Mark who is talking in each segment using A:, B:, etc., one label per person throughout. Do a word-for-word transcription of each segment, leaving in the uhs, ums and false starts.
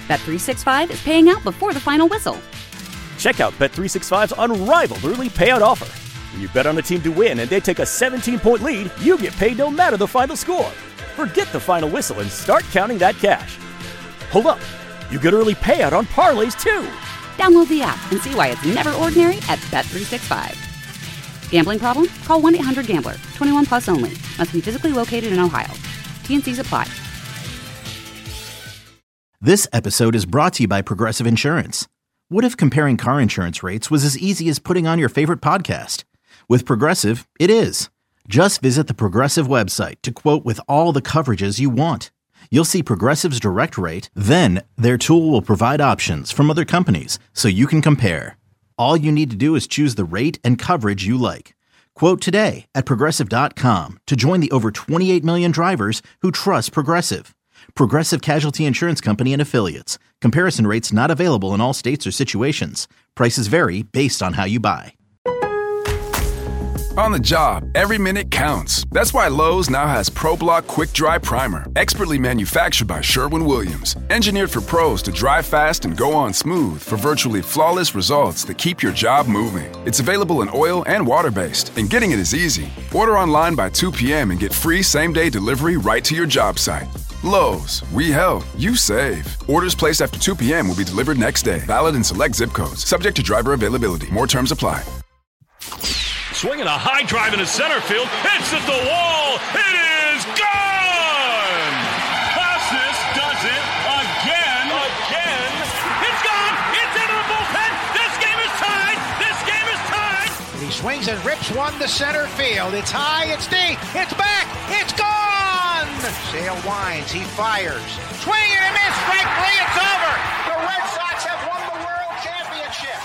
A: Bet three sixty-five is paying out before the final whistle.
B: Check out Bet three sixty-five's unrivaled early payout offer. When you bet on a team to win and they take a seventeen-point lead, you get paid no matter the final score. Forget the final whistle and start counting that cash. Hold up. You get early payout on parlays, too.
A: Download the app and see why it's never ordinary at Bet three sixty-five. Gambling problem? Call one eight hundred gambler. twenty-one plus only. Must be physically located in Ohio. T N Cs apply.
C: This episode is brought to you by Progressive Insurance. What if comparing car insurance rates was as easy as putting on your favorite podcast? With Progressive, it is. Just visit the Progressive website to quote with all the coverages you want. You'll see Progressive's direct rate, then their tool will provide options from other companies so you can compare. All you need to do is choose the rate and coverage you like. Quote today at progressive dot com to join the over twenty-eight million drivers who trust Progressive. Progressive Casualty Insurance Company and Affiliates. Comparison rates not available in all states or situations. Prices vary based on how you buy.
D: On the job, every minute counts. That's why Lowe's now has ProBlock Quick Dry Primer, expertly manufactured by Sherwin-Williams. Engineered for pros to dry fast and go on smooth for virtually flawless results that keep your job moving. It's available in oil and water-based, and getting it is easy. Order online by two p.m. and get free same-day delivery right to your job site. Lowe's, we help, you save. Orders placed after two p.m. will be delivered next day. Valid in select zip codes. Subject to driver availability. More terms apply.
E: Swinging a high drive into center field. Hits at the wall. It is gone! Costas does it again. Again. It's gone! It's into the bullpen! This game is tied! This game is tied!
F: He swings and rips one to center field. It's high, it's deep, it's back, it's gone! Sale winds, he fires. Swing and a miss, strike three, it's over! The Red Sox have won the World Championship!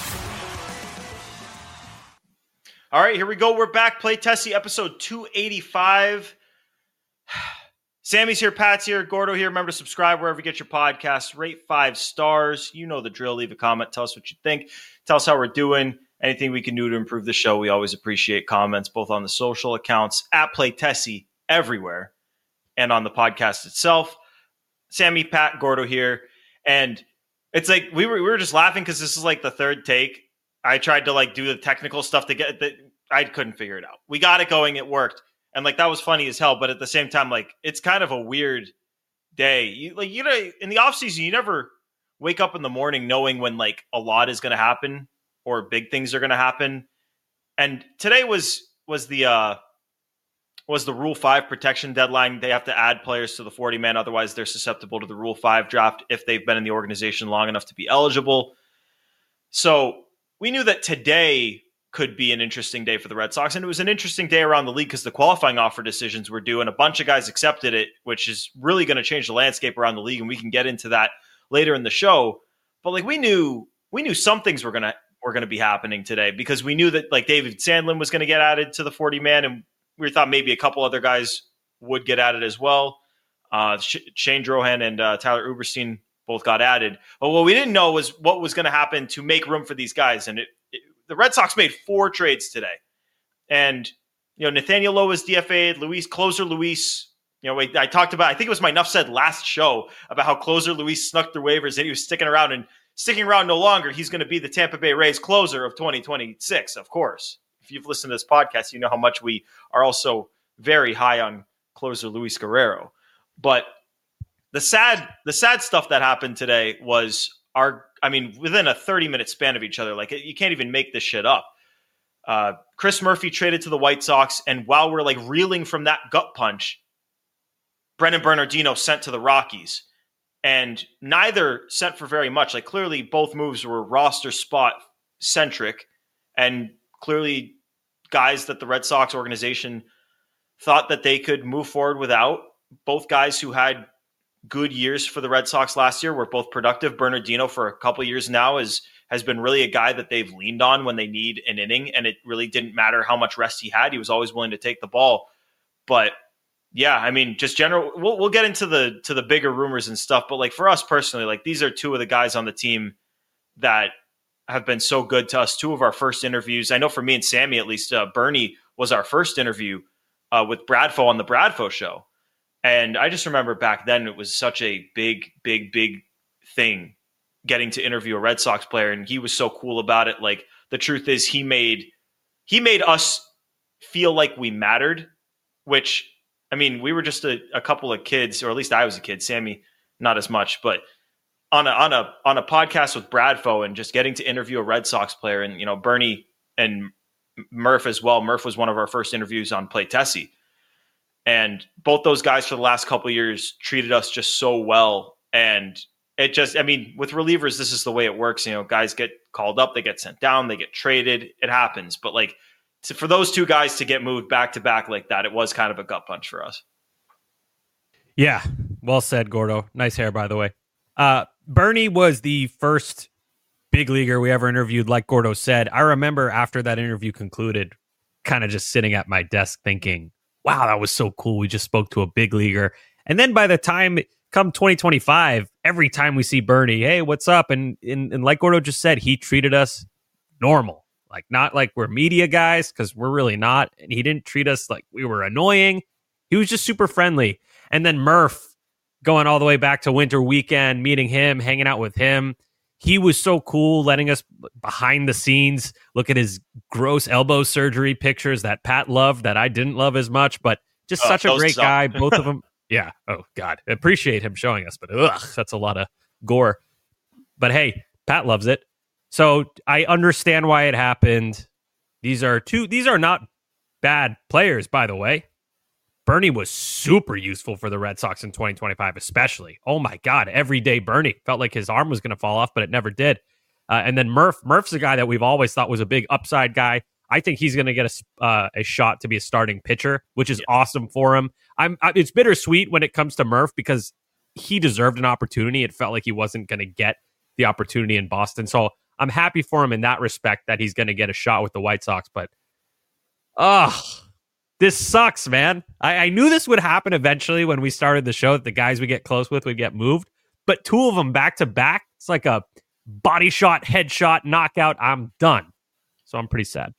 G: All right, here we go. We're back. Play Tessie, episode two eighty-five. Sammy's here, Pat's here, Gordo here. Remember to subscribe wherever you get your podcasts. Rate five stars. You know the drill. Leave a comment. Tell us what you think. Tell us how we're doing. Anything we can do to improve the show. We always appreciate comments, both on the social accounts, at Play Tessie, everywhere, and on the podcast itself. Sammy, Pat, Gordo here. And it's like we were, we were just laughing because this is like the third take. I tried to like do the technical stuff to get that. I couldn't figure it out. We got it going. It worked. And like, that was funny as hell. But at the same time, like, it's kind of a weird day. You like, you know, in the off season, you never wake up in the morning knowing when like a lot is going to happen or big things are going to happen. And today was, was the, uh, was the Rule five protection deadline. They have to add players to the forty man. Otherwise they're susceptible to the Rule five draft if they've been in the organization long enough to be eligible. So we knew that today could be an interesting day for the Red Sox. And it was an interesting day around the league because the qualifying offer decisions were due and a bunch of guys accepted it, which is really going to change the landscape around the league. And we can get into that later in the show. But like we knew, we knew some things were going to, were going to be happening today because we knew that like David Sandlin was going to get added to the forty man. And we thought maybe a couple other guys would get added as well. Uh, Shane Drohan and uh, Tyler Uberstein both got added. But what we didn't know was what was going to happen to make room for these guys. And it, it, the Red Sox made four trades today. And, you know, Nathaniel Lowe was D F A'd, Luis, closer Luis, you know, wait, I talked about, I think it was my Nuff Said last show about how closer Luis snuck through waivers and he was sticking around and sticking around no longer. He's going to be the Tampa Bay Rays closer of twenty twenty-six, of course. If you've listened to this podcast, you know how much we are also very high on closer Luis Guerrero. But The sad, the sad stuff that happened today was our, I mean, within a thirty minute span of each other, like you can't even make this shit up. Uh, Chris Murphy traded to the White Sox. And while we're like reeling from that gut punch, Brennan Bernardino sent to the Rockies and neither sent for very much. Like clearly both moves were roster spot centric and clearly guys that the Red Sox organization thought that they could move forward without. Both guys who had good years for the Red Sox last year were both productive. Bernardino for a couple of years now is has been really a guy that they've leaned on when they need an inning, and it really didn't matter how much rest he had. He was always willing to take the ball. But yeah, I mean, just general, we'll, we'll get into the to the bigger rumors and stuff. But like for us personally, like these are two of the guys on the team that have been so good to us. Two of our first interviews. I know for me and Sammy, at least, uh, Bernie was our first interview uh, with Bradfo on the Bradfo show. And I just remember back then it was such a big, big, big thing, getting to interview a Red Sox player, and he was so cool about it. Like, the truth is he made he made us feel like we mattered, which, I mean, we were just a, a couple of kids, or at least I was a kid, Sammy not as much, but on a on a on a podcast with Bradfo and just getting to interview a Red Sox player, and you know, Bernie and Murph as well. Murph was one of our first interviews on Play Tessie. And both those guys for the last couple of years treated us just so well. And it just, I mean, with relievers, this is the way it works. You know, guys get called up, they get sent down, they get traded. It happens. But like, to, for those two guys to get moved back to back like that, it was kind of a gut punch for us.
H: Yeah, well said, Gordo. Nice hair, by the way. Uh, Bernie was the first big leaguer we ever interviewed, like Gordo said. I remember after that interview concluded, kind of just sitting at my desk thinking, wow, that was so cool. We just spoke to a big leaguer. And then by the time come twenty twenty-five, every time we see Bernie, hey, what's up? And, and, and like Gordo just said, he treated us normal. Like, not like we're media guys, because we're really not. And he didn't treat us like we were annoying. He was just super friendly. And then Murph, going all the way back to winter weekend, meeting him, hanging out with him. He was so cool, letting us behind the scenes look at his gross elbow surgery pictures that Pat loved, that I didn't love as much, but just oh, such a great suck. guy. Both of them. Yeah. Oh, God. I appreciate him showing us, but ugh, that's a lot of gore. But hey, Pat loves it. So I understand why it happened. These are two, these are not bad players, by the way. Bernie was super useful for the Red Sox in twenty twenty-five, especially. Oh my God, everyday Bernie. Felt like his arm was going to fall off, but it never did. Uh, and then Murph. Murph's a guy that we've always thought was a big upside guy. I think he's going to get a, uh, a shot to be a starting pitcher, which is yeah. awesome for him. I'm. I, it's bittersweet when it comes to Murph because he deserved an opportunity. It felt like he wasn't going to get the opportunity in Boston. So I'm happy for him in that respect that he's going to get a shot with the White Sox. But, ugh. This sucks, man. I, I knew this would happen eventually when we started the show, that the guys we get close with would get moved. But two of them back to back, it's like a body shot, headshot, knockout. I'm done. So I'm pretty sad.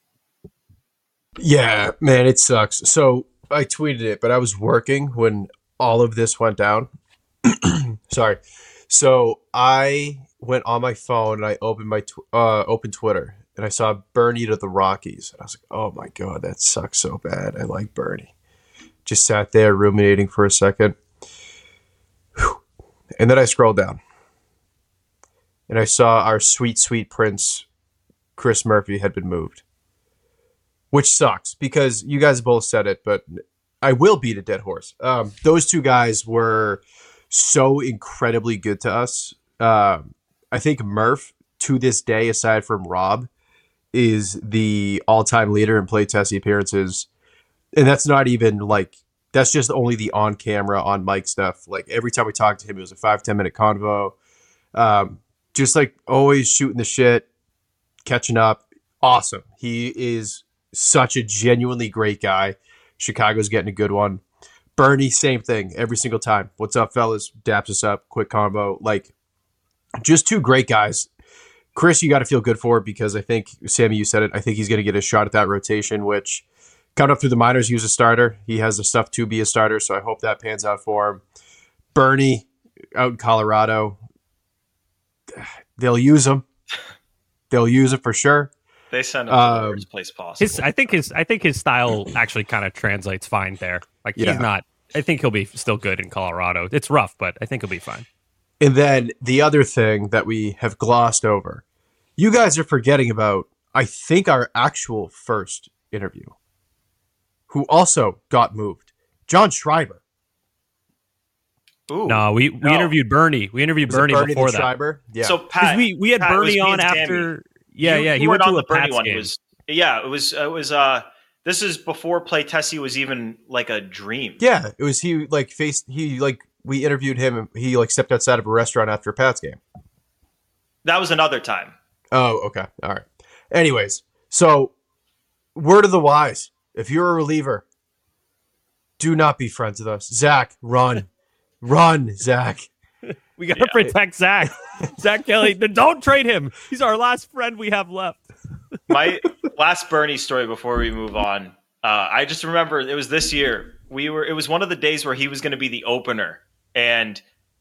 I: Yeah, man, it sucks. So I tweeted it, but I was working when all of this went down. Sorry. So I went on my phone and I opened my tw- uh, opened Twitter. And I saw Bernie to the Rockies. And I was like, oh my God, that sucks so bad. I like Bernie. Just sat there ruminating for a second. Whew. And then I scrolled down. And I saw our sweet, sweet prince, Chris Murphy, had been moved. Which sucks because you guys both said it, but I will beat a dead horse. Um, those two guys were so incredibly good to us. Um, I think Murph, to this day, aside from Rob, is the all-time leader in Play Tessie appearances. And that's not even like, that's just only the on-camera, on-mic stuff. Like every time we talked to him, it was a five, ten minute convo. Um, just like always shooting the shit, catching up. Awesome. He is such a genuinely great guy. Chicago's getting a good one. Bernie, same thing every single time. What's up, fellas? Daps us up, quick convo. Like, just two great guys. Chris, you got to feel good for it because I think, Sammy, you said it, I think he's going to get a shot at that rotation, which coming up through the minors, he was a starter. He has the stuff to be a starter, so I hope that pans out for him. Bernie, out in Colorado, they'll use him. They'll use it for sure.
G: They send him um, to the worst place possible.
H: His, I think his I think his style actually kind of translates fine there. Like yeah. he's not, I think he'll be still good in Colorado. It's rough, but I think he'll be fine.
I: And then the other thing that we have glossed over, you guys are forgetting about, I think, our actual first interview, who also got moved, John Schreiber.
H: Ooh, no, we, we no. interviewed Bernie. We interviewed Bernie, Bernie before that.
I: Schreiber? Yeah.
G: So Pat,
H: we we had
G: Pat,
H: Bernie on after. Yeah, you, yeah, he went to a Bernie one. Game.
G: It was, yeah, it was. It was. Uh, this is before Play Tessie was even like a dream.
I: Yeah, it was. He like faced. He like. We interviewed him and he like stepped outside of a restaurant after a Pats game.
G: That was another time.
I: Oh, okay. All right. Anyways, so word of the wise, if you're a reliever, do not be friends with us. Zach, run. Run, Zach.
H: We got to yeah. protect Zach. Zach Kelly, don't trade him. He's our last friend we have left.
G: My last Bernie story before we move on. Uh, I just remember it was this year. We were. It was one of the days where he was going to be the opener. And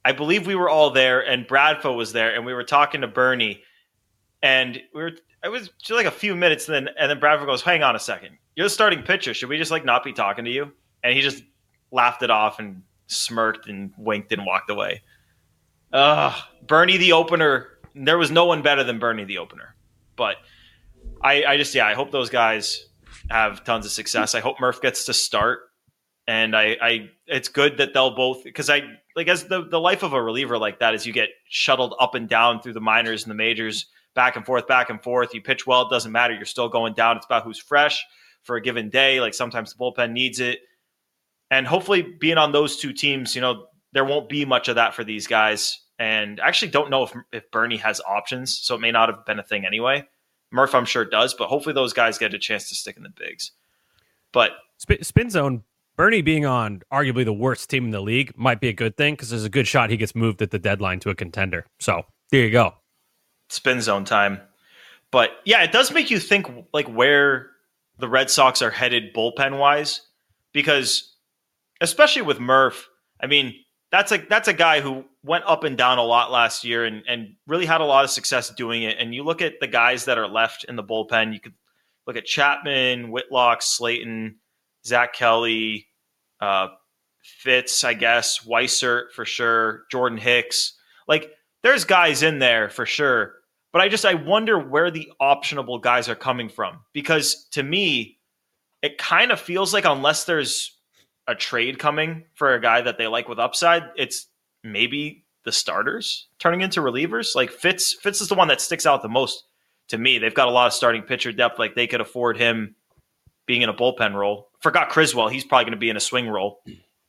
G: I believe we were all there, and Bradfo was there, and we were talking to Bernie, and we were. It was just like a few minutes, and then and then Bradfo goes, "Hang on a second, you're the starting pitcher. Should we just like not be talking to you?" And he just laughed it off and smirked and winked and walked away. Uh, Bernie the opener. There was no one better than Bernie the opener. But I, I just, yeah, I hope those guys have tons of success. I hope Murph gets to start. And I, I it's good that they'll both, because I, like, as the, the life of a reliever like that is you get shuttled up and down through the minors and the majors, back and forth, back and forth. You pitch well, it doesn't matter. You're still going down. It's about who's fresh for a given day. Like sometimes the bullpen needs it. And hopefully being on those two teams, you know, there won't be much of that for these guys. And I actually don't know if, if Bernie has options, so it may not have been a thing anyway. Murph, I'm sure, does, but hopefully those guys get a chance to stick in the bigs. But
H: Spin, spin zone, Bernie being on arguably the worst team in the league might be a good thing because there's a good shot he gets moved at the deadline to a contender. So there you go.
G: Spin zone time. But yeah, it does make you think like where the Red Sox are headed bullpen-wise, because especially with Murph, I mean, that's a that's a guy who went up and down a lot last year and, and really had a lot of success doing it. And you look at the guys that are left in the bullpen, you could look at Chapman, Whitlock, Slayton, Zach Kelly, uh, Fitz, I guess, Weissert for sure, Jordan Hicks. Like, there's guys in there for sure. But I just, I wonder where the optionable guys are coming from. Because to me, it kind of feels like unless there's a trade coming for a guy that they like with upside, it's maybe the starters turning into relievers. Like Fitz, Fitz is the one that sticks out the most to me. They've got a lot of starting pitcher depth. Like they could afford him being in a bullpen role. Forgot Criswell. He's probably going to be in a swing role.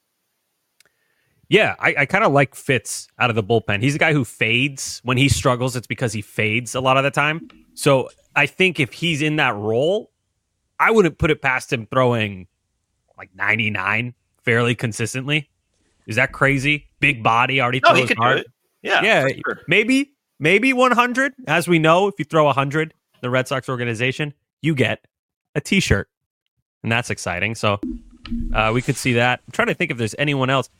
H: Yeah, I, I kind of like Fitz out of the bullpen. He's a guy who fades. When he struggles, it's because he fades a lot of the time. So I think if he's in that role, I wouldn't put it past him throwing like ninety-nine fairly consistently. Is that crazy? Big body, already
G: no,
H: throws
G: he could
H: hard.
G: do it. Yeah,
H: yeah,
G: sure.
H: maybe, maybe one hundred. As we know, if you throw one hundred, the Red Sox organization, you get a T-shirt, and that's exciting. So uh, we could see that. I'm trying to think if there's anyone else.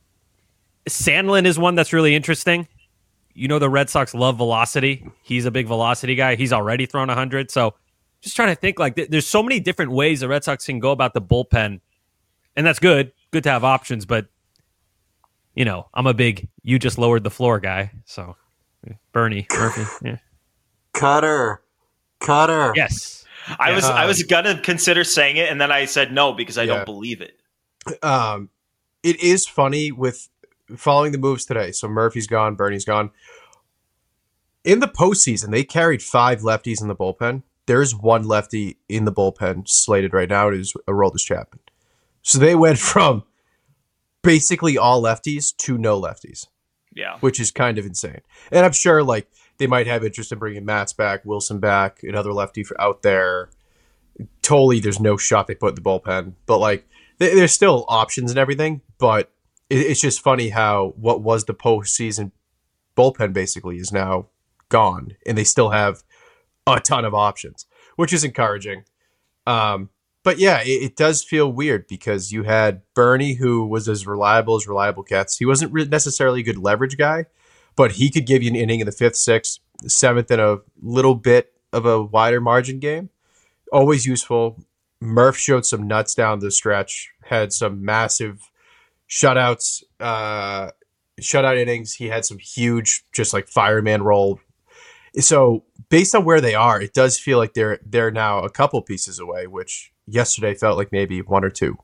H: Sandlin is one that's really interesting. You know, the Red Sox love velocity. He's a big velocity guy. He's already thrown one hundred. So just trying to think, like, th- there's so many different ways the Red Sox can go about the bullpen. And that's good. Good to have options. But, you know, I'm a big, you just lowered the floor guy. So, Bernie, Murphy. Yeah.
I: Cutter. Cutter.
H: Yes.
G: I
H: yeah.
G: was I was going to consider saying it, and then I said no because I
I: yeah.
G: don't believe it.
I: Um, it is funny with following the moves today. So Murphy's gone, Bernie's gone. In the postseason, they carried five lefties in the bullpen. There's one lefty in the bullpen slated right now. It is Aroldis Chapman. So they went from basically all lefties to no lefties.
G: Yeah.
I: Which is kind of insane. And I'm sure like they might have interest in bringing Matz back, Wilson back, another lefty for out there. Totally, there's no shot they put in the bullpen. But like they, there's still options and everything. But it, it's just funny how what was the postseason bullpen basically is now gone. And they still have a ton of options, which is encouraging. Um, but yeah, it, it does feel weird because you had Bernie, who was as reliable as reliable gets. He wasn't re- necessarily a good leverage guy, but he could give you an inning in the fifth, sixth, seventh, and a little bit of a wider margin game. Always useful. Murph showed some nuts down the stretch, had some massive shutouts, uh, shutout innings. He had some huge, just like fireman role. So based on where they are, it does feel like they're they're now a couple pieces away, which yesterday felt like maybe one or two.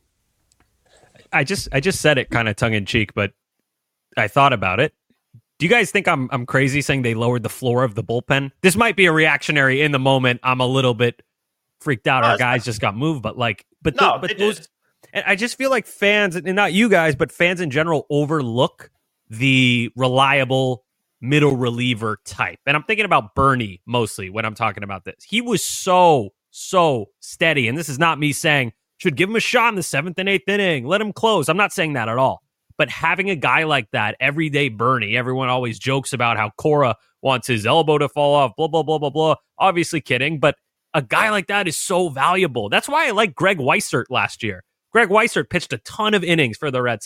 H: I just I just said it kind of tongue in cheek, but I thought about it. Do you guys think I'm I'm crazy saying they lowered the floor of the bullpen? This might be a reactionary in the moment. I'm a little bit freaked out. Our guys just got moved, but like, but
G: no,
H: the, but those, and I just feel like fans, and not you guys, but fans in general, overlook the reliable middle reliever type. And I'm thinking about Bernie mostly when I'm talking about this. He was so, so steady. And this is not me saying should give him a shot in the seventh and eighth inning. Let him close. I'm not saying that at all. But having a guy like that, everyday Bernie, everyone always jokes about how Cora wants his elbow to fall off, blah, blah, blah, blah, blah. Obviously kidding. But a guy like that is so valuable. That's why I like Greg Weissert last year. Greg Weissert pitched a ton of innings for the Red Sox.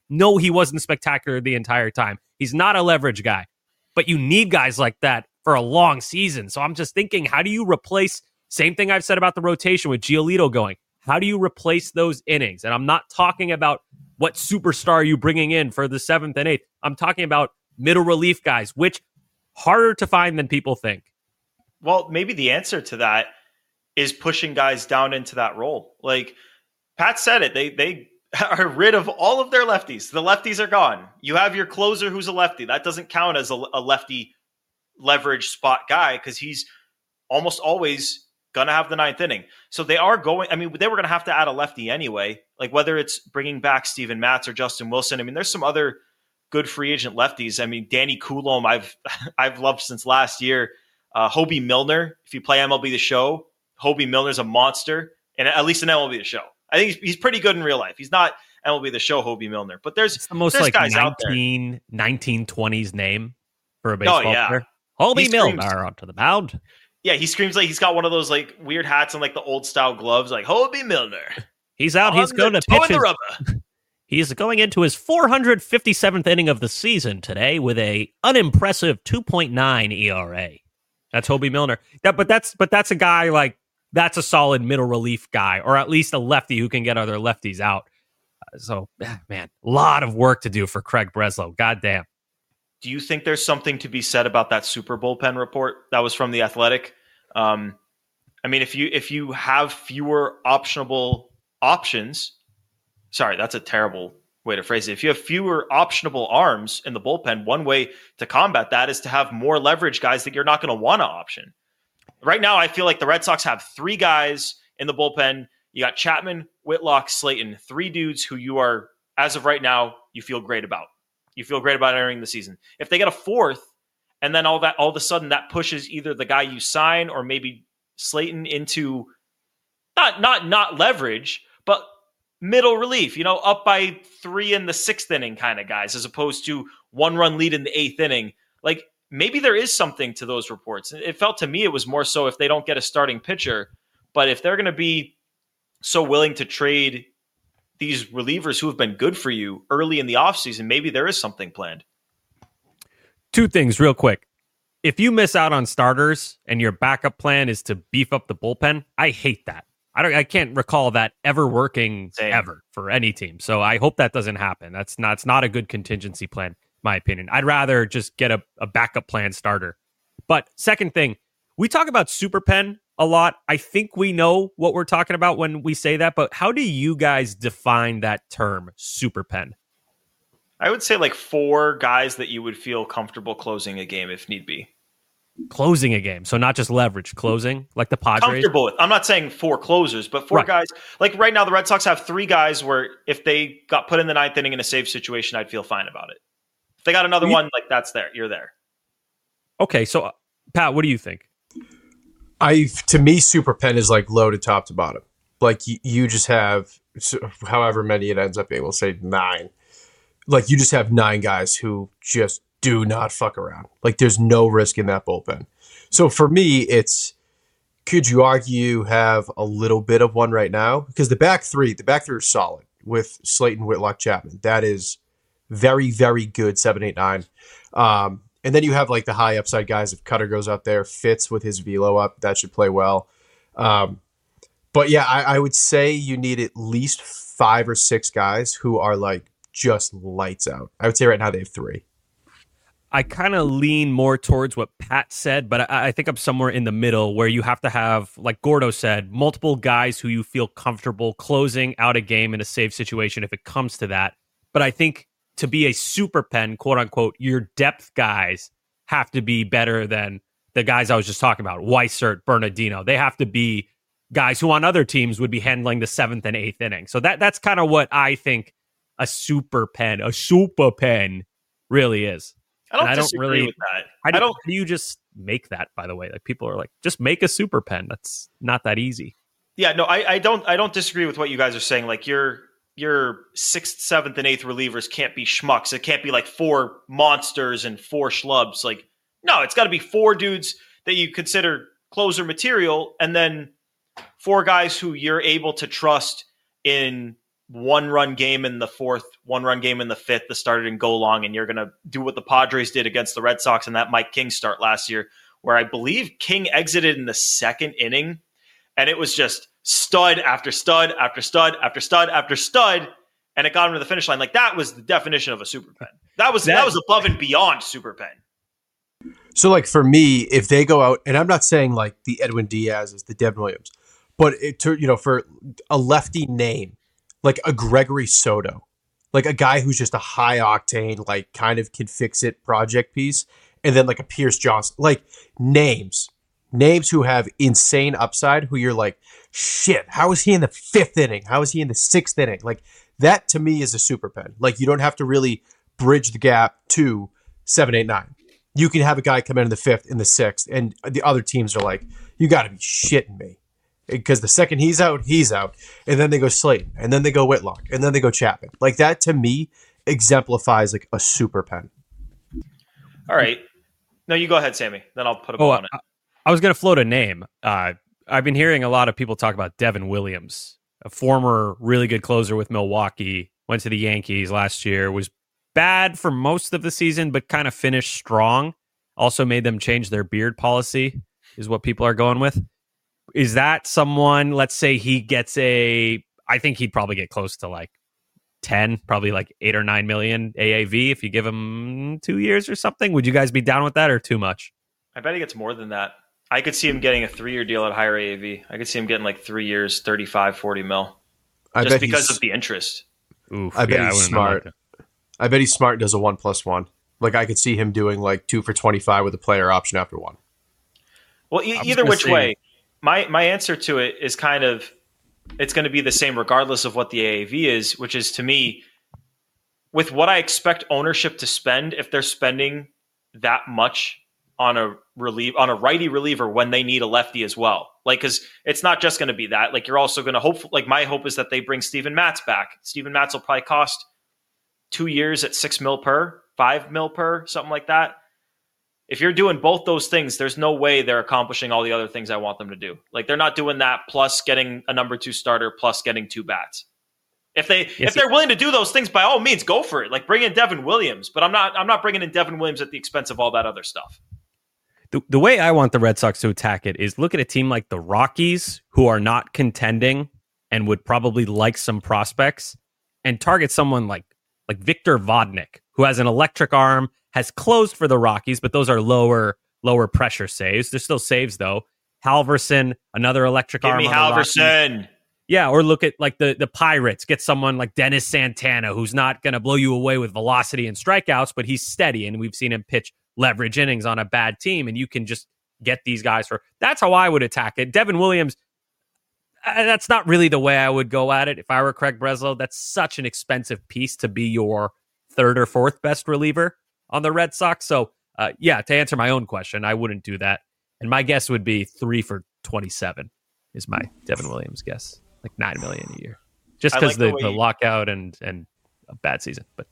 H: No, he wasn't spectacular the entire time. He's not a leverage guy, but you need guys like that for a long season. So I'm just thinking, how do you replace, same thing I've said about the rotation with Giolito going, how do you replace those innings? And I'm not talking about what superstar are you bringing in for the seventh and eighth. I'm talking about middle relief guys, which harder to find than people think.
G: Well, maybe the answer to that is pushing guys down into that role. Like Pat said it, they they are rid of all of their lefties. The lefties are gone. You have your closer who's a lefty. That doesn't count as a, a lefty leverage spot guy because he's almost always going to have the ninth inning. So they are going, I mean, they were going to have to add a lefty anyway, like whether it's bringing back Steven Matz or Justin Wilson. I mean, there's some other good free agent lefties. I mean, Danny Coulomb, I've I've loved since last year. Uh, Hobie Milner, if you play M L B The Show, Hobie Milner's a monster, and at least in M L B The Show. I think he's, he's pretty good in real life. He's not M L B The Show Hobie Milner, but there's
H: it's the most
G: there's
H: like
G: guys
H: nineteen,
G: out there.
H: nineteen twenties name for a baseball
G: Oh, yeah.
H: player. Hobie
G: He screams-
H: Milner onto the mound.
G: Yeah, he screams like he's got one of those like weird hats and like the old style gloves, like Hobie Milner.
H: He's out. He's
G: On
H: going
G: the
H: to
G: toe
H: pitch.
G: in the
H: His,
G: rubber.
H: he's going into his four hundred fifty-seventh inning of the season today with a unimpressive two point nine E R A. That's Hobie Milner. That, but that's but that's a guy like that's a solid middle relief guy, or at least a lefty who can get other lefties out. Uh, so, man, a lot of work to do for Craig Breslow. Goddamn.
G: Do you think there's something to be said about that super bullpen report that was from The Athletic? Um, I mean, if you if you have fewer optionable options, sorry, that's a terrible way to phrase it. If you have fewer optionable arms in the bullpen, one way to combat that is to have more leverage guys that you're not going to want to option. Right now, I feel like the Red Sox have three guys in the bullpen. You got Chapman, Whitlock, Slayton, three dudes who you are, as of right now, you feel great about. You feel great about entering the season. If they get a fourth, and then all that, all of a sudden that pushes either the guy you sign or maybe Slayton into not not not leverage, but middle relief, you know, up by three in the sixth inning kind of guys, as opposed to one run lead in the eighth inning. Like maybe there is something to those reports. It felt to me it was more so if they don't get a starting pitcher, but if they're going to be so willing to trade these relievers who have been good for you early in the offseason, maybe there is something planned.
H: Two things real quick. If you miss out on starters and your backup plan is to beef up the bullpen, I hate that. I don't. I can't recall that ever working
G: Same.
H: ever for any team. So I hope that doesn't happen. That's not. It's not a good contingency plan, in my opinion. I'd rather just get a, a backup plan starter. But second thing, we talk about super pen a lot. I think we know what we're talking about when we say that. But how do you guys define that term, super pen?
G: I would say like four guys that you would feel comfortable closing a game if need be.
H: Closing a game. So not just leverage, closing like the Padres.
G: Comfortable with. I'm not saying four closers, but four
H: Right.
G: guys. Like right now, the Red Sox have three guys where if they got put in the ninth inning in a safe situation, I'd feel fine about it. If they got another
H: You-
G: one, like that's there. You're there.
H: Okay. So uh, Pat, what do you think?
I: I to me, super pen is like loaded top to bottom. Like you, you just have so- however many it ends up being. We'll say nine. Like you just have nine guys who just do not fuck around. Like there's no risk in that bullpen. So for me, it's could you argue you have a little bit of one right now? Because the back three, the back three are solid with Slayton, Whitlock, Chapman. That is very, very good. Seven, eight, nine. Um, and then you have like the high upside guys. If Cutter goes out there, fits with his velo up, that should play well. Um, but yeah, I, I would say you need at least five or six guys who are like just lights out. I would say right now they have three.
H: I kind of lean more towards what Pat said, but I, I think I'm somewhere in the middle where you have to have, like Gordo said, multiple guys who you feel comfortable closing out a game in a safe situation if it comes to that. But I think to be a super pen, quote unquote, your depth guys have to be better than the guys I was just talking about, Weissert, Bernardino. They have to be guys who on other teams would be handling the seventh and eighth inning. So that that's kind of what I think a super pen, a super pen really is.
G: I don't,
H: And I don't
G: disagree
H: really-
G: with that.
H: How do,
G: I don't.
H: how do you just make that, by the way? Like people are like, just make a super pen. That's not that easy.
G: Yeah, no, I, I don't. I don't disagree with what you guys are saying. Like your your sixth, seventh, and eighth relievers can't be schmucks. It can't be like four monsters and four schlubs. Like no, it's got to be four dudes that you consider closer material, and then four guys who you're able to trust in one run game in the fourth, one run game in the fifth, the started and go long, and you're going to do what the Padres did against the Red Sox and that Mike King start last year, where I believe King exited in the second inning, and it was just stud after stud after stud after stud after stud, and it got him to the finish line. Like, that was the definition of a super pen. That was that, that was above and beyond super pen.
I: So, like, for me, if they go out, and I'm not saying like the Edwin Diaz's, the Devin Williams, but it, to, you know, for a lefty name, like a Gregory Soto, like a guy who's just a high octane, like kind of can fix it project piece. And then like a Pierce Johnson, like names, names who have insane upside, who you're like, shit, how is he in the fifth inning? How is he in the sixth inning? Like, that to me is a super pen. Like, you don't have to really bridge the gap to seven, eight, nine. You can have a guy come in in the fifth, in the sixth, and the other teams are like, you got to be shitting me. Because the second he's out, he's out. And then they go Slayton. And then they go Whitlock. And then they go Chapman. Like, that, to me, exemplifies, like, a super pen.
G: All right. No, you go ahead, Sammy. Then I'll put a ball
H: oh,
G: on it.
H: I, I was going to float a name. Uh, I've been hearing a lot of people talk about Devin Williams, a former really good closer with Milwaukee. Went to the Yankees last year. Was bad for most of the season, but kind of finished strong. Also made them change their beard policy, is what people are going with. Is that someone, let's say he gets a, I think he'd probably get close to like ten, probably like eight or nine million A A V if you give him two years or something. Would you guys be down with that or too much?
G: I bet he gets more than that. I could see him getting a three-year deal at higher A A V. I could see him getting like three years, thirty-five, forty mil.
I: I
G: just
I: bet
G: because
I: he's,
G: of the interest.
H: Oof,
I: I bet
H: yeah,
I: he's
H: I
I: smart.
H: like
I: I bet he's smart and does a one plus one. Like, I could see him doing like two for twenty-five with a player option after one.
G: Well, e- either which say, way, my, my answer to it is kind of, it's going to be the same regardless of what the A A V is, which is, to me, with what I expect ownership to spend, if they're spending that much on a relief on a righty reliever when they need a lefty as well, like, because it's not just going to be that. Like, you're also going to hope. Like, my hope is that they bring Steven Matz back. Steven Matz will probably cost two years at six mil per, five mil per, something like that. If you're doing both those things, there's no way they're accomplishing all the other things I want them to do. Like, they're not doing that plus getting a number two starter plus getting two bats. If they yes, if they're willing to do those things, by all means, go for it. Like, bring in Devin Williams, but I'm not I'm not bringing in Devin Williams at the expense of all that other stuff.
H: The, the way I want the Red Sox to attack it is look at a team like the Rockies, who are not contending and would probably like some prospects, and target someone like like Victor Vodnik, who has an electric arm, has closed for the Rockies, but those are lower lower pressure saves. They're still saves though. Halverson, another electric
G: Give
H: arm.
G: Give me
H: on
G: Halverson.
H: Yeah, or look at like the, the Pirates. Get someone like Dennis Santana, who's not going to blow you away with velocity and strikeouts, but he's steady, and we've seen him pitch leverage innings on a bad team, and you can just get these guys for. That's how I would attack it. Devin Williams, uh, that's not really the way I would go at it. If I were Craig Breslow, that's such an expensive piece to be your third or fourth best reliever on the Red Sox. So, uh, yeah, to answer my own question, I wouldn't do that. And my guess would be three for twenty-seven is my Devin Williams guess. Like nine million a year, just because like the, the, the lockout and and a bad season. But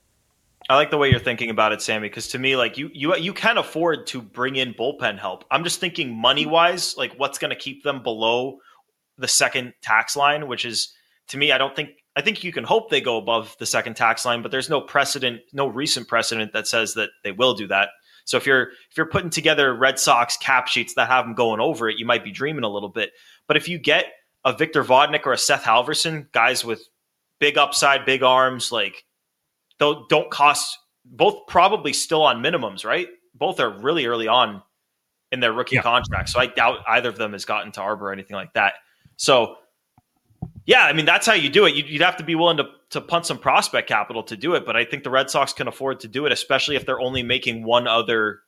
G: I like the way you're thinking about it, Sammy. Because to me, like you you you can afford to bring in bullpen help. I'm just thinking money wise, like what's going to keep them below the second tax line, which is to me, I don't think I think you can hope they go above the second tax line, but there's no precedent, no recent precedent that says that they will do that. So if you're if you're putting together Red Sox cap sheets that have them going over it, you might be dreaming a little bit. But if you get a Victor Vodnik or a Seth Halverson, guys with big upside, big arms, like they'll don't cost, both probably still on minimums, right? Both are really early on in their rookie yeah. contract. So I doubt either of them has gotten to Arbor or anything like that. So yeah, I mean, that's how you do it. You'd, you'd have to be willing to, to punt some prospect capital to do it. But I think the Red Sox can afford to do it, especially if they're only making one other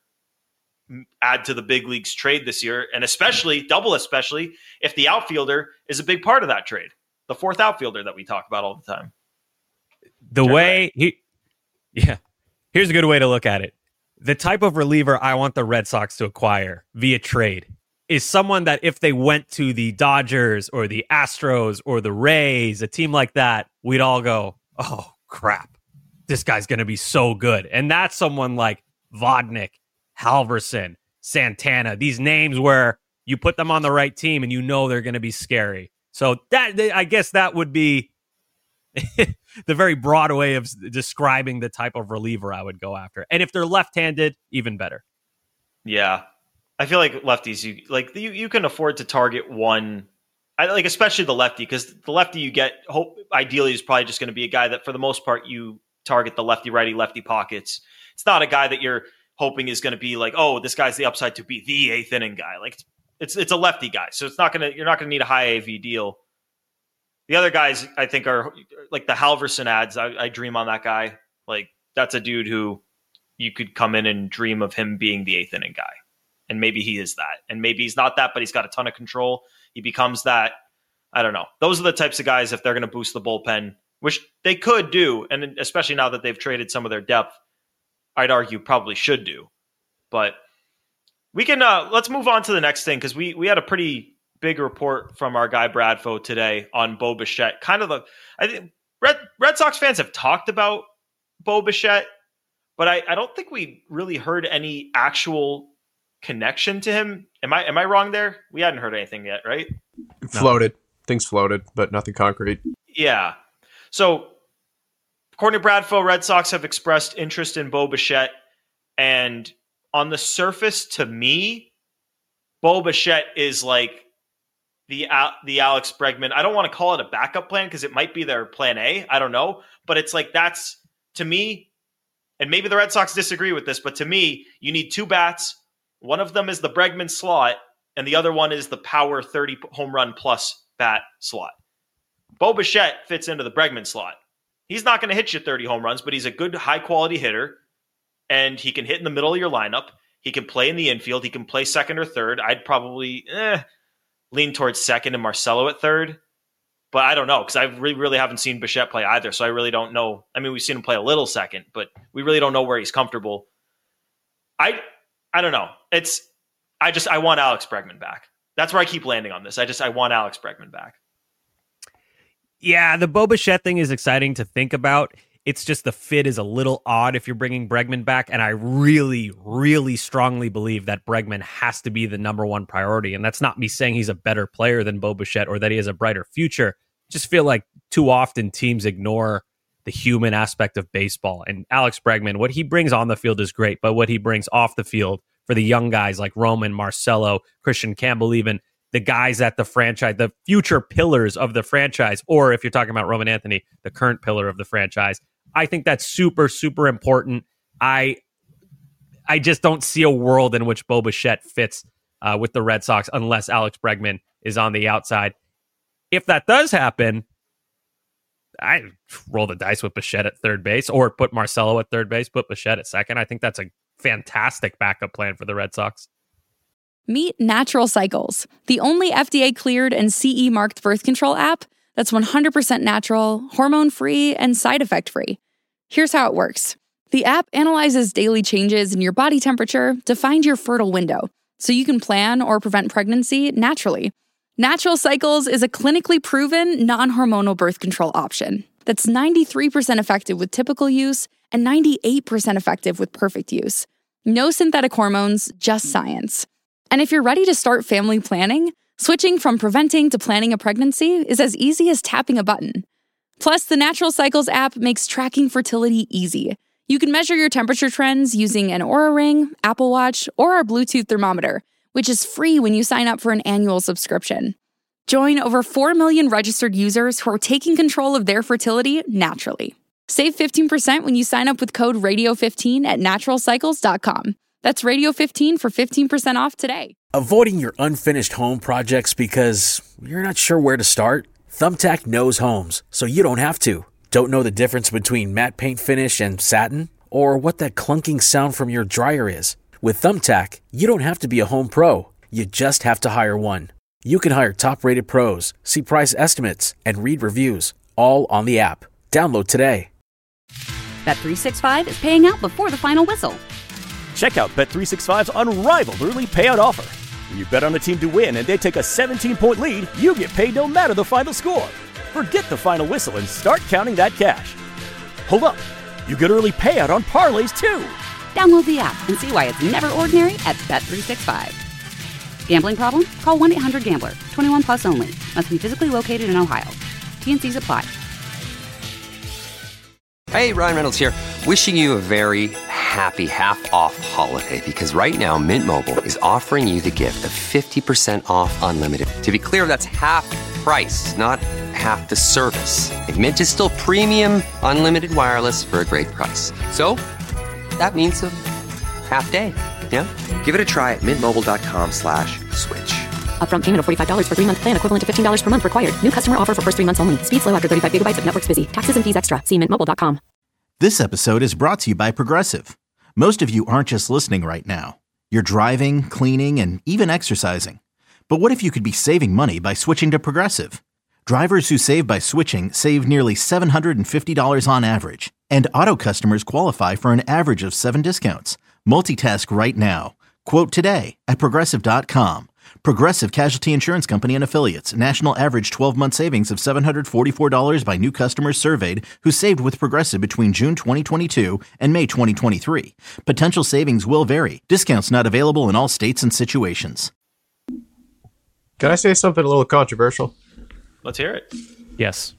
G: add to the big leagues trade this year, and especially double, especially if the outfielder is a big part of that trade, the fourth outfielder that we talk about all the time.
H: The Check way he, yeah, here's a good way to look at it. The type of reliever I want the Red Sox to acquire via trade is someone that if they went to the Dodgers or the Astros or the Rays, a team like that, we'd all go, oh crap, this guy's going to be so good. And that's someone like Vodnik, Halverson, Santana, these names where you put them on the right team and you know they're going to be scary. So that I guess that would be the very broad way of describing the type of reliever I would go after. And if they're left-handed, even better.
G: Yeah. I feel like lefties, you like you, you can afford to target one, I like especially the lefty, because the lefty you get, hope ideally is probably just going to be a guy that for the most part you target the lefty, righty, lefty pockets. It's not a guy that you're hoping is going to be like, oh, this guy's the upside to be the eighth inning guy. Like it's it's a lefty guy, so it's not gonna you're not gonna need a high A V deal. The other guys I think are like the Halverson ads. I, I dream on that guy. Like that's a dude who you could come in and dream of him being the eighth inning guy. And maybe he is that. And maybe he's not that, but he's got a ton of control. He becomes that. I don't know. Those are the types of guys, if they're going to boost the bullpen, which they could do, and especially now that they've traded some of their depth, I'd argue probably should do. But we can, uh, let's move on to the next thing, because we we had a pretty big report from our guy Bradfo today on Bo Bichette. Kind of the, I think Red, Red Sox fans have talked about Bo Bichette, but I, I don't think we really heard any actual connection to him. Am I am I wrong there? We hadn't heard anything yet, right?
I: Floated. No. Things floated, but nothing concrete.
G: Yeah. So, according to Bradfo, Red Sox have expressed interest in Bo Bichette. And on the surface, to me, Bo Bichette is like the, the Alex Bregman. I don't want to call it a backup plan because it might be their plan A. I don't know. But it's like that's, to me, and maybe the Red Sox disagree with this, but to me, you need two bats. One of them is the Bregman slot, and the other one is the power thirty home run plus bat slot. Bo Bichette fits into the Bregman slot. He's not going to hit you thirty home runs, but he's a good, high-quality hitter, and he can hit in the middle of your lineup. He can play in the infield. He can play second or third. I'd probably eh, lean towards second and Marcelo at third, but I don't know, because I really, really haven't seen Bichette play either, so I really don't know. I mean, we've seen him play a little second, but we really don't know where he's comfortable. I... I don't know. It's, I just, I want Alex Bregman back. That's where I keep landing on this. I just, I want Alex Bregman back.
H: Yeah, the Bo Bichette thing is exciting to think about. It's just the fit is a little odd if you're bringing Bregman back. And I really, really strongly believe that Bregman has to be the number one priority. And that's not me saying he's a better player than Bo Bichette or that he has a brighter future. Just feel like too often teams ignore the human aspect of baseball. And Alex Bregman, what he brings on the field is great, but what he brings off the field for the young guys like Roman, Marcelo, Christian Campbell, even the guys at the franchise, the future pillars of the franchise, or if you're talking about Roman Anthony, the current pillar of the franchise, I think that's super, super important. I I just don't see a world in which Bo Bichette fits uh, with the Red Sox unless Alex Bregman is on the outside. If that does happen, I roll the dice with Bichette at third base or put Marcelo at third base, put Bichette at second. I think that's a fantastic backup plan for the Red Sox.
J: Meet Natural Cycles, the only F D A-cleared and C E-marked birth control app that's one hundred percent natural, hormone-free, and side effect-free. Here's how it works. The app analyzes daily changes in your body temperature to find your fertile window, so you can plan or prevent pregnancy naturally. Natural Cycles is a clinically proven, non-hormonal birth control option that's ninety-three percent effective with typical use and ninety-eight percent effective with perfect use. No synthetic hormones, just science. And if you're ready to start family planning, switching from preventing to planning a pregnancy is as easy as tapping a button. Plus, the Natural Cycles app makes tracking fertility easy. You can measure your temperature trends using an Oura Ring, Apple Watch, or our Bluetooth thermometer, which is free when you sign up for an annual subscription. Join over four million registered users who are taking control of their fertility naturally. Save fifteen percent when you sign up with code radio fifteen at natural cycles dot com. That's radio fifteen for fifteen percent off today.
K: Avoiding your unfinished home projects because you're not sure where to start? Thumbtack knows homes, so you don't have to. Don't know the difference between matte paint finish and satin? Or what that clunking sound from your dryer is? With Thumbtack, you don't have to be a home pro. You just have to hire one. You can hire top-rated pros, see price estimates, and read reviews, all on the app. Download today.
A: Bet three sixty-five is paying out before the final whistle.
B: Check out Bet three sixty-five's unrivaled early payout offer. When you bet on a team to win and they take a seventeen-point lead, you get paid no matter the final score. Forget the final whistle and start counting that cash. Hold up. You get early payout on parlays, too.
A: Download the app and see why it's never ordinary at Bet three sixty-five. Gambling problem? Call one eight hundred gambler. twenty-one plus only. Must be physically located in Ohio. T and C's apply.
L: Hey, Ryan Reynolds here. Wishing you a very happy half-off holiday because right now Mint Mobile is offering you the gift of fifty percent off unlimited. To be clear, that's half price, not half the service. And Mint is still premium unlimited wireless for a great price. So that means a half day. Yeah? Give it a try at mintmobile.com slash switch.
M: Upfront payment of forty-five dollars for three-month plan equivalent to fifteen dollars per month required. New customer offer for first three months only. Speed slow after thirty-five gigabytes if network's busy. Taxes and fees extra. See mint mobile dot com.
C: This episode is brought to you by Progressive. Most of you aren't just listening right now. You're driving, cleaning, and even exercising. But what if you could be saving money by switching to Progressive? Drivers who save by switching save nearly seven hundred fifty dollars on average. And auto customers qualify for an average of seven discounts. Multitask right now. Quote today at progressive dot com. Progressive Casualty Insurance Company and Affiliates. National average twelve-month savings of seven hundred forty-four dollars by new customers surveyed who saved with Progressive between June twenty twenty-two and May twenty twenty-three. Potential savings will vary. Discounts not available in all states and situations.
I: Can I say something a little controversial?
G: Let's hear it.
H: Yes.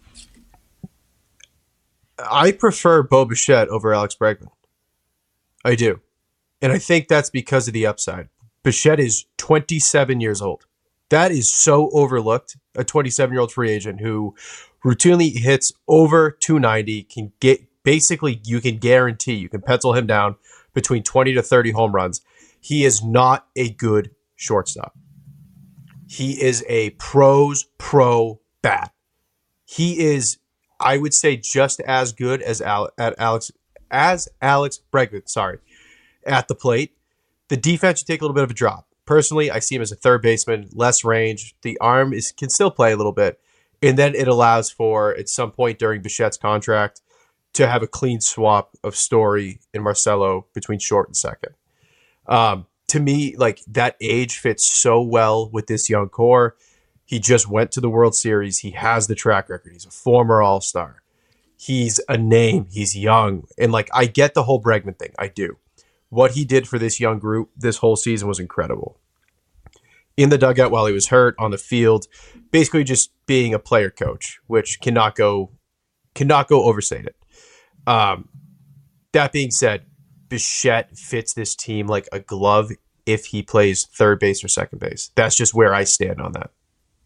I: I prefer Bo Bichette over Alex Bregman. I do. And I think that's because of the upside. Bichette is twenty-seven years old. That is so overlooked. A twenty-seven-year-old free agent who routinely hits over two ninety, can get basically, you can guarantee, you can pencil him down between twenty to thirty home runs. He is not a good shortstop. He is a pro's pro bat. He is, I would say, just as good as Al, at Alex as Alex Bregman. Sorry, at the plate. The defense should take a little bit of a drop. Personally, I see him as a third baseman, less range. The arm is can still play a little bit. And then it allows for, at some point during Bichette's contract, to have a clean swap of Story and Marcelo between short and second. Um, to me, like, that age fits so well with this young core. He just went to the World Series. He has the track record. He's a former All-Star. He's a name. He's young. And, like, I get the whole Bregman thing. I do. What he did for this young group this whole season was incredible. In the dugout while he was hurt, on the field, basically just being a player coach, which cannot go cannot go overstated. Um, that being said, Bichette fits this team like a glove if he plays third base or second base. That's just where I stand on that.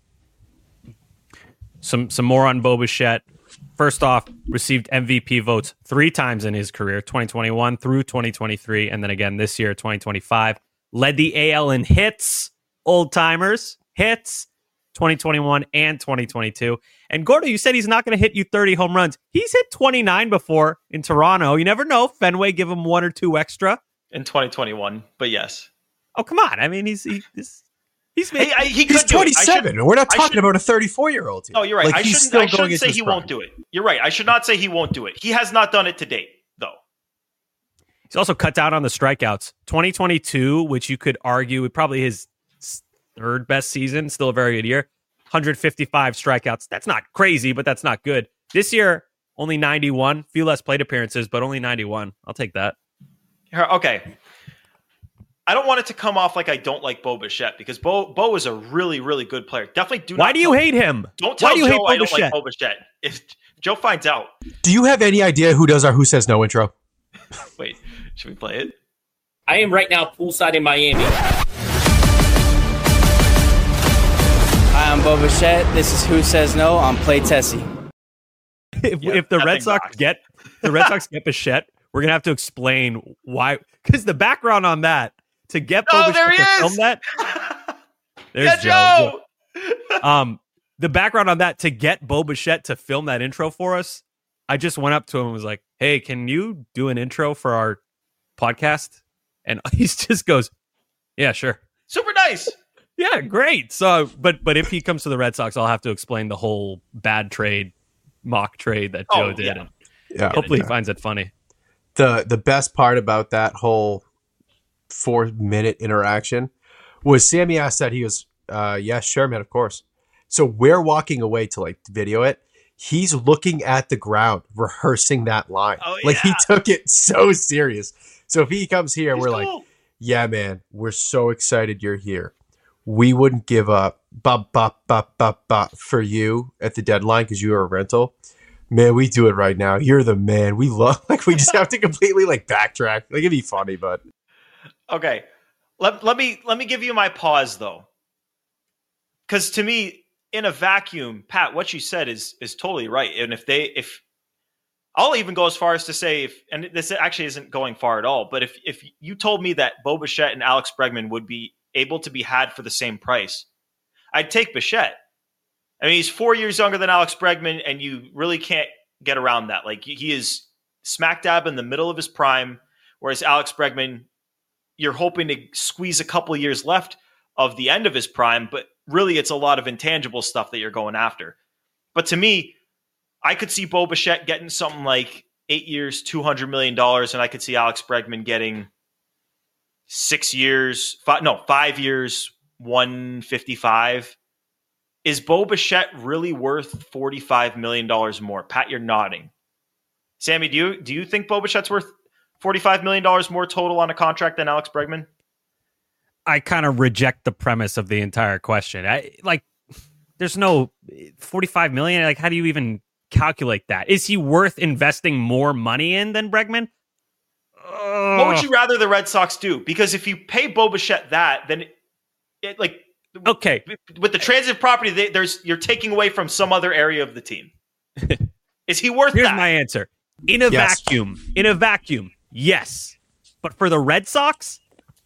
H: Some some more on Bo Bichette. First off, received M V P votes three times in his career, twenty twenty-one through twenty twenty-three, and then again this year, twenty twenty-five. Led the A L in hits, old timers, hits, twenty twenty-one and twenty twenty-two. And Gordo, you said he's not going to hit you thirty home runs. He's hit twenty-nine before in Toronto. You never know. Fenway give him one or two extra.
G: In twenty twenty-one, but yes.
H: Oh, come on. I mean, he's... He, he's He's,
G: hey, I, he
I: he's twenty-seven.
G: Should,
I: We're not talking about a thirty-four-year-old.
G: No, you're right.
I: Like,
G: I
I: he's
G: shouldn't,
I: still
G: I
I: going
G: shouldn't say he
I: prime.
G: won't do it. You're right. I should not say he won't do it. He has not done it to date, though.
H: He's also cut down on the strikeouts. twenty twenty-two, which you could argue is probably his third best season, still a very good year. one hundred fifty-five strikeouts. That's not crazy, but that's not good. This year, only ninety-one. Few less plate appearances, but only ninety-one. I'll take that.
G: Okay. I don't want it to come off like I don't like Bo Bichette because Bo Bo is a really, really good player. Definitely do not.
H: Why do you
G: tell,
H: hate him?
G: Don't tell
H: Why do you
G: Joe
H: hate Bo
G: I don't
H: Bichette?
G: like Bo Bichette. If Joe finds out.
I: Do you have any idea who does our Who Says No intro?
G: Wait, should we play it?
N: I am right now poolside in Miami.
O: Hi, I'm Bo Bichette. This is Who Says No. I'm Play Tessie.
H: If,
G: Yeah,
H: if the
G: that
H: Red
G: thing
H: Sox
G: rocks.
H: get the Red Sox get Bichette, we're gonna have to explain why. Because the background on that to get Bo
G: Oh,
H: Bichette
G: there he
H: to
G: is!
H: film that. There's
G: Yeah,
H: Joe.
G: Joe!
H: Um, the background on that to get Bo Bichette to film that intro for us. I just went up to him and was like, "Hey, can you do an intro for our podcast?" And he just goes, "Yeah, sure."
G: Super nice.
H: Yeah, great. So, but but if he comes to the Red Sox, I'll have to explain the whole bad trade, mock trade that Joe
G: Oh,
H: did.
G: yeah.
H: And
I: Yeah.
H: hopefully
I: yeah.
H: he finds it funny.
I: the the best part about that whole four minute interaction was Sammy asked that he was uh yeah sure man of course. So we're walking away to like video it. He's looking at the ground rehearsing that line.
G: Oh,
I: Like he
G: yeah.
I: took it so serious. So if he comes here,
G: He's
I: we're
G: cool.
I: like, yeah man, we're so excited you're here. We wouldn't give up ba ba ba ba ba for you at the deadline because you were a rental. Man, we do it right now. You're the man. We love, like, we just have to completely, like, backtrack. Like, it'd be funny, but.
G: Okay. Let, let me let me give you my pause, though. Because to me, in a vacuum, Pat, what you said is is totally right. And if they, if, I'll even go as far as to say, if, and this actually isn't going far at all, but if if you told me that Bo Bichette and Alex Bregman would be able to be had for the same price, I'd take Bichette. I mean, he's four years younger than Alex Bregman, and you really can't get around that. Like, he is smack dab in the middle of his prime, whereas Alex Bregman, you're hoping to squeeze a couple of years left of the end of his prime, but really it's a lot of intangible stuff that you're going after. But to me, I could see Bo Bichette getting something like eight years, two hundred million dollars, and I could see Alex Bregman getting six years, five, no, five years, one fifty-five. Is Bo Bichette really worth forty-five million dollars more? Pat, you're nodding. Sammy, do you do you think Bo Bichette's worth forty-five million dollars more total on a contract than Alex Bregman?
H: I kind of reject the premise of the entire question. I like, there's no forty-five million dollars. Like, how do you even calculate that? Is he worth investing more money in than Bregman? Uh,
G: what would you rather the Red Sox do? Because if you pay Bo Bichette that, then it, it like
H: okay,
G: with the transitive property, they, there's you're taking away from some other area of the team. Is he worth
H: Here's
G: that?
H: Here's my answer. In a
I: yes.
H: vacuum, in a vacuum, yes. But for the Red Sox,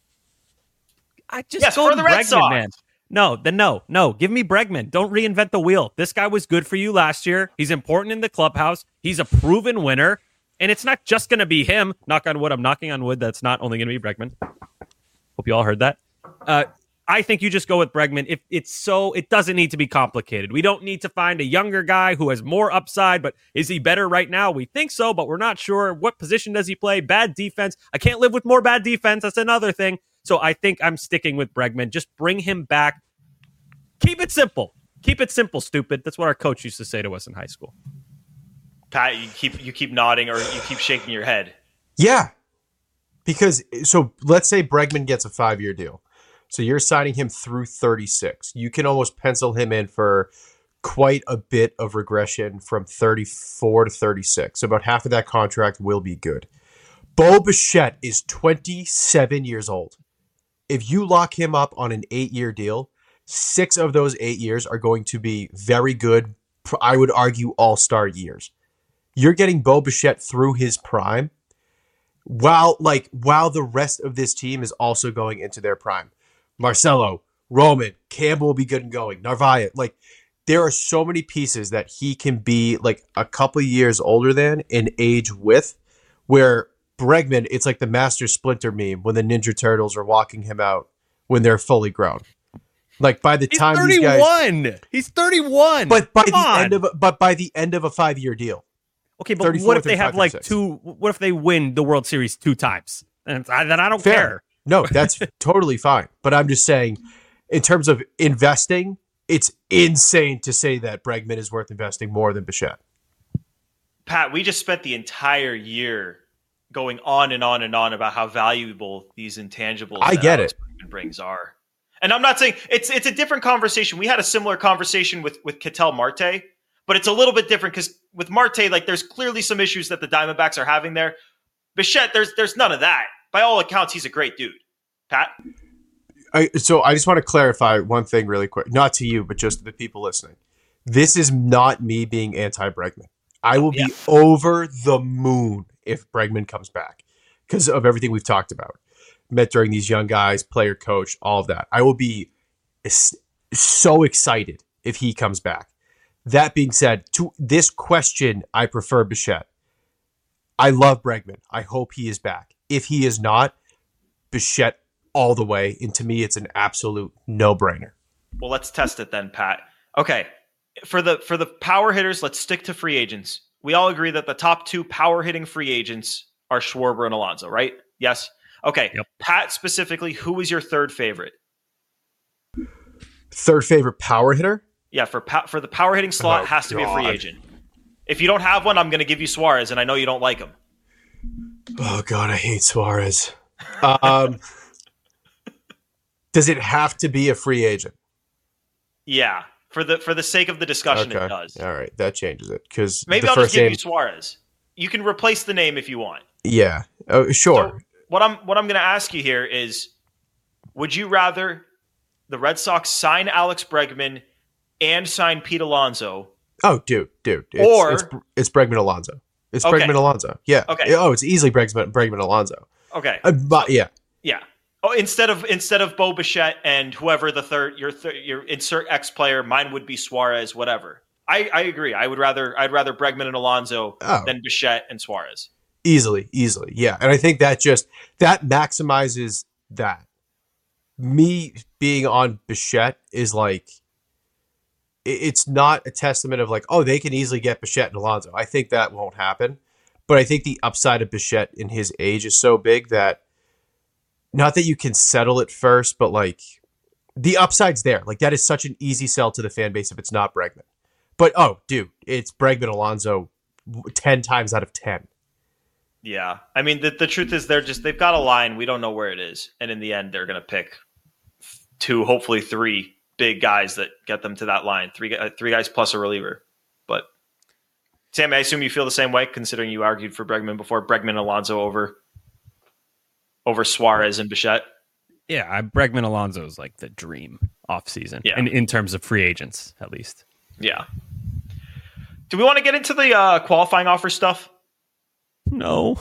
H: I just
G: yes,
H: go
G: for the Red
H: Bregman,
G: Sox.
H: Man. No, then no, no. Give me Bregman. Don't reinvent the wheel. This guy was good for you last year. He's important in the clubhouse. He's a proven winner. And it's not just going to be him. Knock on wood. I'm knocking on wood. That's not only going to be Bregman. Hope you all heard that. Uh, I think you just go with Bregman. If it's so, it doesn't need to be complicated. We don't need to find a younger guy who has more upside, but is he better right now? We think so, but we're not sure. What position does he play? Bad defense. I can't live with more bad defense. That's another thing. So I think I'm sticking with Bregman. Just bring him back. Keep it simple. Keep it simple, stupid. That's what our coach used to say to us in high school.
G: Pat, you keep you keep nodding or you keep shaking your head.
I: Yeah. Because, so let's say Bregman gets a five-year deal. So you're signing him through thirty-six. You can almost pencil him in for quite a bit of regression from thirty-four to thirty-six. So about half of that contract will be good. Bo Bichette is twenty-seven years old. If you lock him up on an eight-year deal, six of those eight years are going to be very good, I would argue, all-star years. You're getting Bo Bichette through his prime while, like, while the rest of this team is also going into their prime. Marcelo, Roman, Campbell will be good and going. Narvaez, like, there are so many pieces that he can be, like, a couple years older than and age with, where Bregman, it's like the Master Splinter meme when the Ninja Turtles are walking him out when they're fully grown. Like, by the
H: He's
I: time
H: thirty-one.
I: These guys,
H: He's thirty-one.
I: but by
H: Come
I: the
H: on.
I: end of a, but by the end of a five year deal.
H: Okay, but what if they have like two? What if they win the World Series two times? And I, then I don't
I: Fair.
H: care.
I: No, that's totally fine. But I'm just saying, in terms of investing, it's insane to say that Bregman is worth investing more than Bichette.
G: Pat, we just spent the entire year going on and on and on about how valuable these intangibles
I: I
G: that
I: get
G: Alex
I: it.
G: Bregman brings are. And I'm not saying it's it's a different conversation. We had a similar conversation with with Ketel Marte, but it's a little bit different because with Marte, like, there's clearly some issues that the Diamondbacks are having there. Bichette, there's there's none of that. By all accounts, he's a great dude. Pat?
I: I, so I just want to clarify one thing really quick. Not to you, but just to the people listening. This is not me being anti-Bregman. I will
G: Yeah.
I: be over the moon if Bregman comes back because of everything we've talked about. Met during these young guys, player, coach, all of that. I will be so excited if he comes back. That being said, to this question, I prefer Bichette. I love Bregman. I hope he is back. If he is not, Bichette all the way. And to me, it's an absolute no-brainer.
G: Well, let's test it then, Pat. Okay. For the for the power hitters, let's stick to free agents. We all agree that the top two power hitting free agents are Schwarber and Alonso, right? Yes. Okay.
H: Yep.
G: Pat, specifically, who is your third favorite?
I: Third favorite power hitter?
G: Yeah, for pa- for the power hitting slot,
I: Oh,
G: has to be a free
I: God.
G: agent. If you don't have one, I'm going to give you Suarez, and I know you don't like him.
I: Oh, God, I hate Suarez. Um, does it have to be a free agent?
G: Yeah, For the for the sake of the discussion,
I: Okay.
G: it does.
I: All right, that changes it because
G: Maybe
I: the
G: I'll just
I: first
G: give
I: name.
G: you Suarez. You can replace the name if you want.
I: Yeah. Oh, sure.
G: So what I'm what I'm going to ask you here is, would you rather the Red Sox sign Alex Bregman and sign Pete Alonso?
I: Oh, dude, dude. It's,
G: Or-
I: it's, it's Bregman Alonso. It's
G: Okay.
I: Bregman Alonso. Yeah.
G: Okay.
I: Oh, it's easily Bregman Bregman Alonso.
G: Okay.
I: Uh, but yeah.
G: Yeah. Oh, instead of instead of Bo Bichette and whoever the third your third your insert X player, mine would be Suarez. Whatever. I, I agree. I would rather I'd rather Bregman and Alonso
I: Oh.
G: than Bichette and Suarez.
I: Easily, easily. Yeah. And I think that just that maximizes that. Me being on Bichette is like it- it's not a testament of like, oh, they can easily get Bichette and Alonso. I think that won't happen. But I think the upside of Bichette in his age is so big that not that you can settle it first, but like the upside's there. Like that is such an easy sell to the fan base if it's not Bregman. But oh, dude, it's Bregman Alonso ten times out of ten.
G: Yeah. I mean, the, the truth is they're just, they've got a line. We don't know where it is. And in the end, they're going to pick two, hopefully three big guys that get them to that line. Three, uh, three guys plus a reliever. But Sam, I assume you feel the same way, considering you argued for Bregman before. Bregman and Alonso over, over Suarez and Bichette.
H: Yeah, I, Bregman Alonso is like the dream offseason.
G: Yeah.
H: In, in terms of free agents, at least.
G: Yeah. Do we want to get into the uh, qualifying offer stuff?
H: No.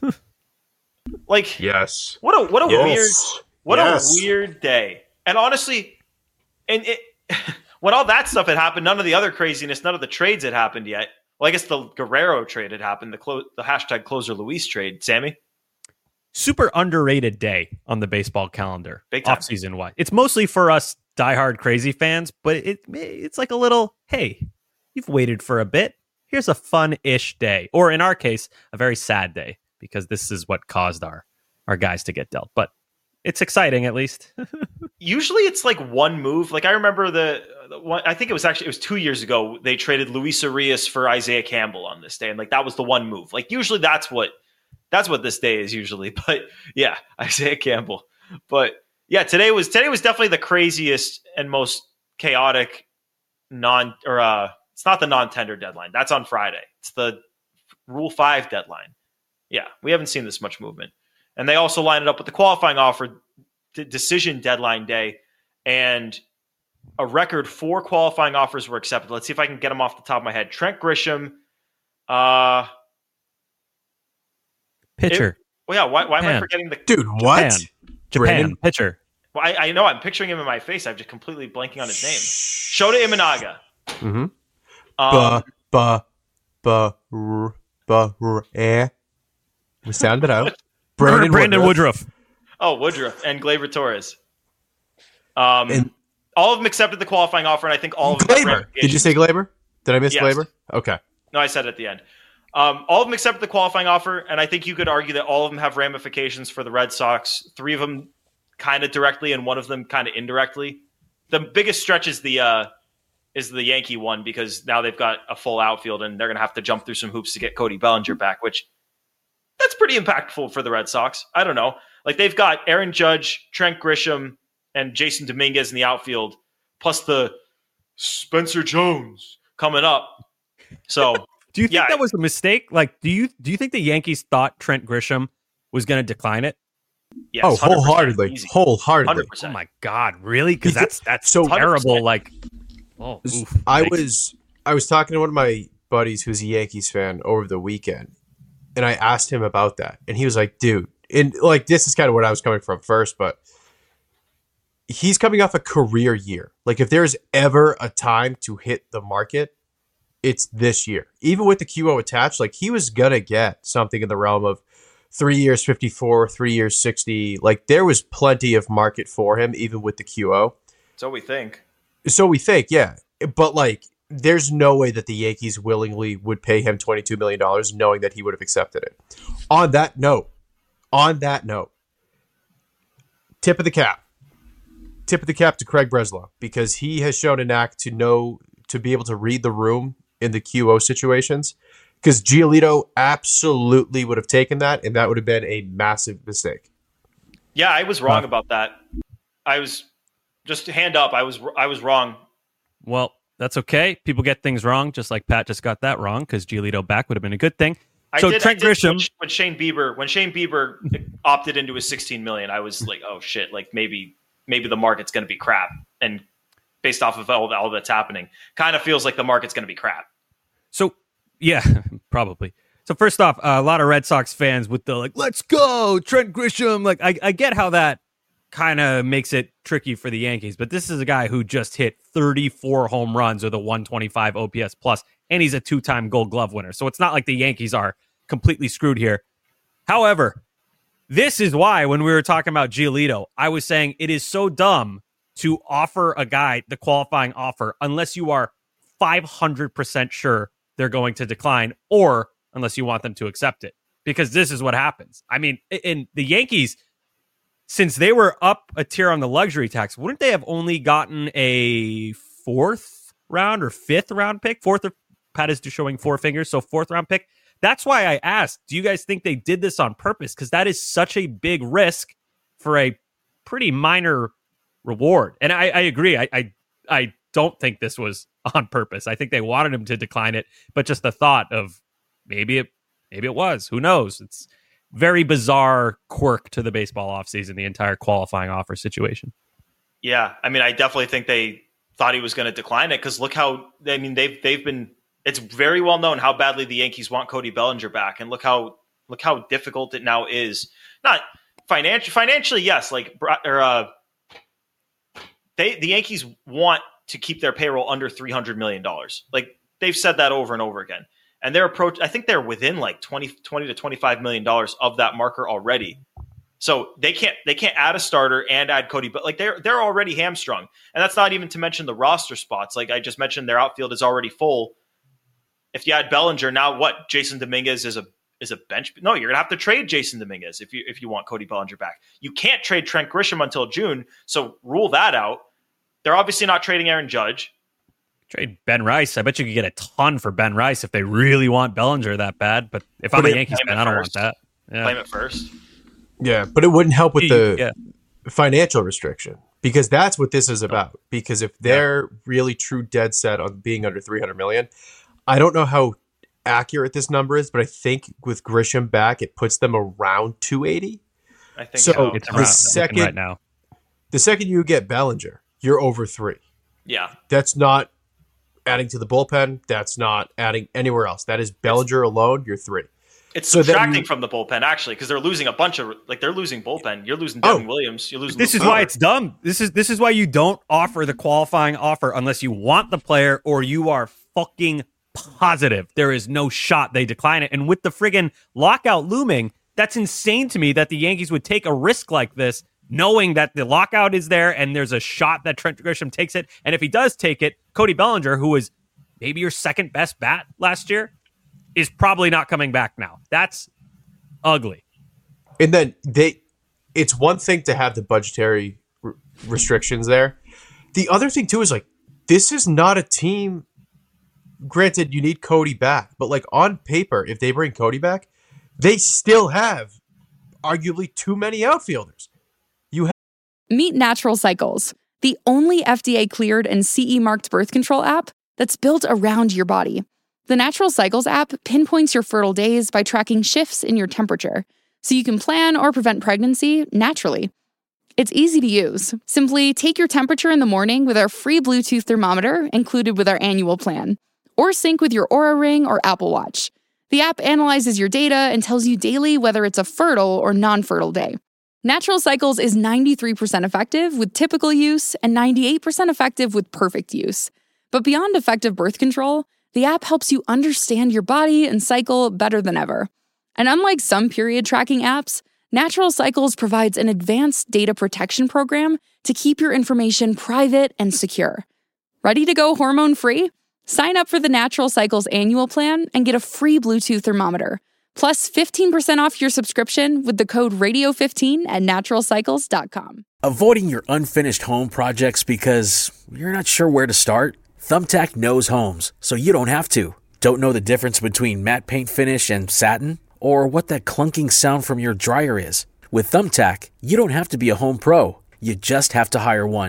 G: Like,
I: yes.
G: What a what a
I: Yes.
G: weird what
I: Yes.
G: a weird day. And honestly, and it when all that stuff had happened, none of the other craziness, none of the trades had happened yet. Well, I guess the Guerrero trade had happened, the clo- the hashtag closer Luis trade. Sammy,
H: Super underrated day on the baseball calendar,
G: Big time.
H: off-season wise. It's mostly for us diehard crazy fans, but it it's like a little, hey, you've waited for a bit. Here's a fun-ish day. Or in our case, a very sad day, because this is what caused our, our guys to get dealt. But it's exciting, at least.
G: usually it's like one move. Like I remember the, the one, I think it was actually, it was two years ago, they traded Luis Arias for Isaiah Campbell on this day. And like, that was the one move. Like usually that's what, that's what this day is usually. But yeah, Isaiah Campbell. But yeah, today was, today was definitely the craziest and most chaotic non, or uh, it's not the non-tender deadline. That's on Friday. It's the Rule five deadline. Yeah, we haven't seen this much movement. And they also lined it up with the qualifying offer d- decision deadline day. And a record four qualifying offers were accepted. Let's see if I can get them off the top of my head. Trent Grisham. Uh,
H: Pitcher.
G: It, well, yeah, why, why am I
H: Japan.
G: forgetting the...
I: Dude, what?
H: Japan. Japan.
I: Brandon?
H: Pitcher.
G: Well, I, I know I'm picturing him in my face. I'm just completely blanking on his name. Shota Imanaga.
I: Mm-hmm.
G: Um,
I: Ba, ba, ba, r, ba, r, eh. We sound it out.
H: Brandon, Brandon Woodruff.
G: Oh, Woodruff and Gleyber Torres. Um,
I: And-
G: all of them accepted the qualifying offer, and I think all of them got
I: Glaber. Did you
G: ramifications.
I: say Glaber? Did I miss
G: Yes.
I: Glaber? Okay.
G: No, I said it at the end. Um, all of them accepted the qualifying offer, and I think you could argue that all of them have ramifications for the Red Sox. Three of them kind of directly, and one of them kind of indirectly. The biggest stretch is the uh, is the Yankee one, because now they've got a full outfield, and they're going to have to jump through some hoops to get Cody Bellinger back, which that's pretty impactful for the Red Sox. I don't know. Like, they've got Aaron Judge, Trent Grisham, and Jason Dominguez in the outfield, plus the Spencer Jones coming up. So,
H: Do you think
G: yeah,
H: that was a mistake? Like, do you do you think the Yankees thought Trent Grisham was going to decline it?
G: yes,
I: Oh,
G: one hundred percent
I: wholeheartedly.
G: easy.
I: Wholeheartedly.
G: one hundred
H: Oh
G: percent.
H: my God, really? Because
I: Because-
H: that's that's
I: so-
H: terrible. Like, oh, oof,
I: I
H: yikes.
I: was I was talking to one of my buddies who's a Yankees fan over the weekend, and I asked him about that, and he was like, "Dude," and like this is kind of what I was coming from first, but he's coming off a career year. Like if there's ever a time to hit the market, it's this year. Even with the Q O attached, like he was gonna get something in the realm of three years fifty-four, three years sixty. Like there was plenty of market for him, even with the Q O.
G: So we think.
I: So we think, yeah. But like there's no way that the Yankees willingly would pay him twenty-two million dollars knowing that he would have accepted it. On that note, on that note, tip of the cap. Tip of the cap to Craig Breslow, because he has shown a knack to know, to be able to read the room in the Q O situations. Because Giolito absolutely would have taken that, and that would have been a massive mistake.
G: Yeah, I was wrong
I: Huh.
G: about that. I was just hand up. I was I was wrong.
H: Well, That's okay. People get things wrong, just like Pat just got that wrong, because Giolito back would have been a good thing.
G: I
H: so
G: did,
H: Trent
G: I did,
H: Grisham,
G: when, when Shane Bieber, when Shane Bieber opted into his sixteen million, I was like, oh shit, like maybe maybe the market's going to be crap. And based off of all, all that's happening, kind of feels like the market's going to be crap.
H: So yeah, probably. So first off, uh, a lot of Red Sox fans with the like, let's go Trent Grisham. Like I, I get how that kind of makes it tricky for the Yankees, but this is a guy who just hit thirty-four home runs with a one twenty-five O P S plus, and he's a two-time Gold Glove winner. So it's not like the Yankees are completely screwed here. However, this is why when we were talking about Giolito, I was saying it is so dumb to offer a guy the qualifying offer unless you are five hundred percent sure they're going to decline, or unless you want them to accept it, because this is what happens. I mean, in the Yankees, since they were up a tier on the luxury tax, wouldn't they have only gotten a fourth round or fifth round pick? Fourth, or Pat is just showing four fingers, so fourth round pick. That's why I asked, do you guys think they did this on purpose? Because that is such a big risk for a pretty minor reward. And I, I agree. I, I I don't think this was on purpose. I think they wanted him to decline it, but just the thought of maybe it maybe it was. Who knows? It's very bizarre quirk to the baseball offseason, the entire qualifying offer situation.
G: Yeah, I mean, I definitely think they thought he was going to decline it, because look how, I mean, they've they've been, it's very well known how badly the Yankees want Cody Bellinger back, and look how look how difficult it now is. Not financially, financially, yes, like or uh, they the Yankees want to keep their payroll under three hundred million dollars. Like they've said that over and over again. And they're approach, I think they're within like twenty, twenty to twenty-five million dollars of that marker already. So they can't they can't add a starter and add Cody, but like they're they're already hamstrung. And that's not even to mention the roster spots. Like I just mentioned, their outfield is already full. If you add Bellinger, now what? Jason Dominguez is a is a bench. No, you're gonna have to trade Jason Dominguez if you if you want Cody Bellinger back. You can't trade Trent Grisham until June, so rule that out. They're obviously not trading Aaron Judge.
H: Trade Ben Rice. I bet you could get a ton for Ben Rice if they really want Bellinger that bad. But if I'm a Yankees fan, I don't want that. Yeah.
G: Claim it first.
I: Yeah, but it wouldn't help with the
H: yeah.
I: financial restriction, because that's what this is about. Because if they're yeah. really true dead set on being under three hundred million, I don't know how accurate this number is, but I think with Grisham back, it puts them around two eighty.
G: I think
I: so.
G: so.
H: It's
I: the
H: around,
I: second
H: right now,
I: the second you get Bellinger, you're over three.
G: Yeah,
I: that's not adding to the bullpen. That's not adding anywhere else. That is Bellinger it's, alone. You're three.
G: It's
I: so
G: subtracting
I: you,
G: from the bullpen actually, because they're losing a bunch of like they're losing bullpen. You're losing Devin
I: oh,
G: Williams. You're losing.
H: This
G: Luke
H: is why
G: Miller.
H: it's dumb. This is this is why you don't offer the qualifying offer unless you want the player or you are fucking positive there is no shot they decline it. And with the friggin' lockout looming, that's insane to me that the Yankees would take a risk like this, knowing that the lockout is there and there's a shot that Trent Grisham takes it. And if he does take it, Cody Bellinger, who was maybe your second best bat last year, is probably not coming back now. That's ugly.
I: And then they, it's one thing to have the budgetary r- restrictions there. The other thing too is like, this is not a team. Granted, you need Cody back, but like on paper, if they bring Cody back, they still have arguably too many outfielders. You have-
J: Meet Natural Cycles, the only F D A cleared and C E marked birth control app that's built around your body. The Natural Cycles app pinpoints your fertile days by tracking shifts in your temperature, so you can plan or prevent pregnancy naturally. It's easy to use. Simply take your temperature in the morning with our free Bluetooth thermometer included with our annual plan, or sync with your Oura Ring or Apple Watch. The app analyzes your data and tells you daily whether it's a fertile or non-fertile day. Natural Cycles is ninety-three percent effective with typical use and ninety-eight percent effective with perfect use. But beyond effective birth control, the app helps you understand your body and cycle better than ever. And unlike some period tracking apps, Natural Cycles provides an advanced data protection program to keep your information private and secure. Ready to go hormone-free? Sign up for the Natural Cycles annual plan and get a free Bluetooth thermometer, plus fifteen percent off your subscription with the code radio fifteen at natural cycles dot com.
K: Avoiding your unfinished home projects because you're not sure where to start? Thumbtack knows homes, so you don't have to. Don't know the difference between matte paint finish and satin? Or what that clunking sound from your dryer is? With Thumbtack, you don't have to be a home pro. You just have to hire one.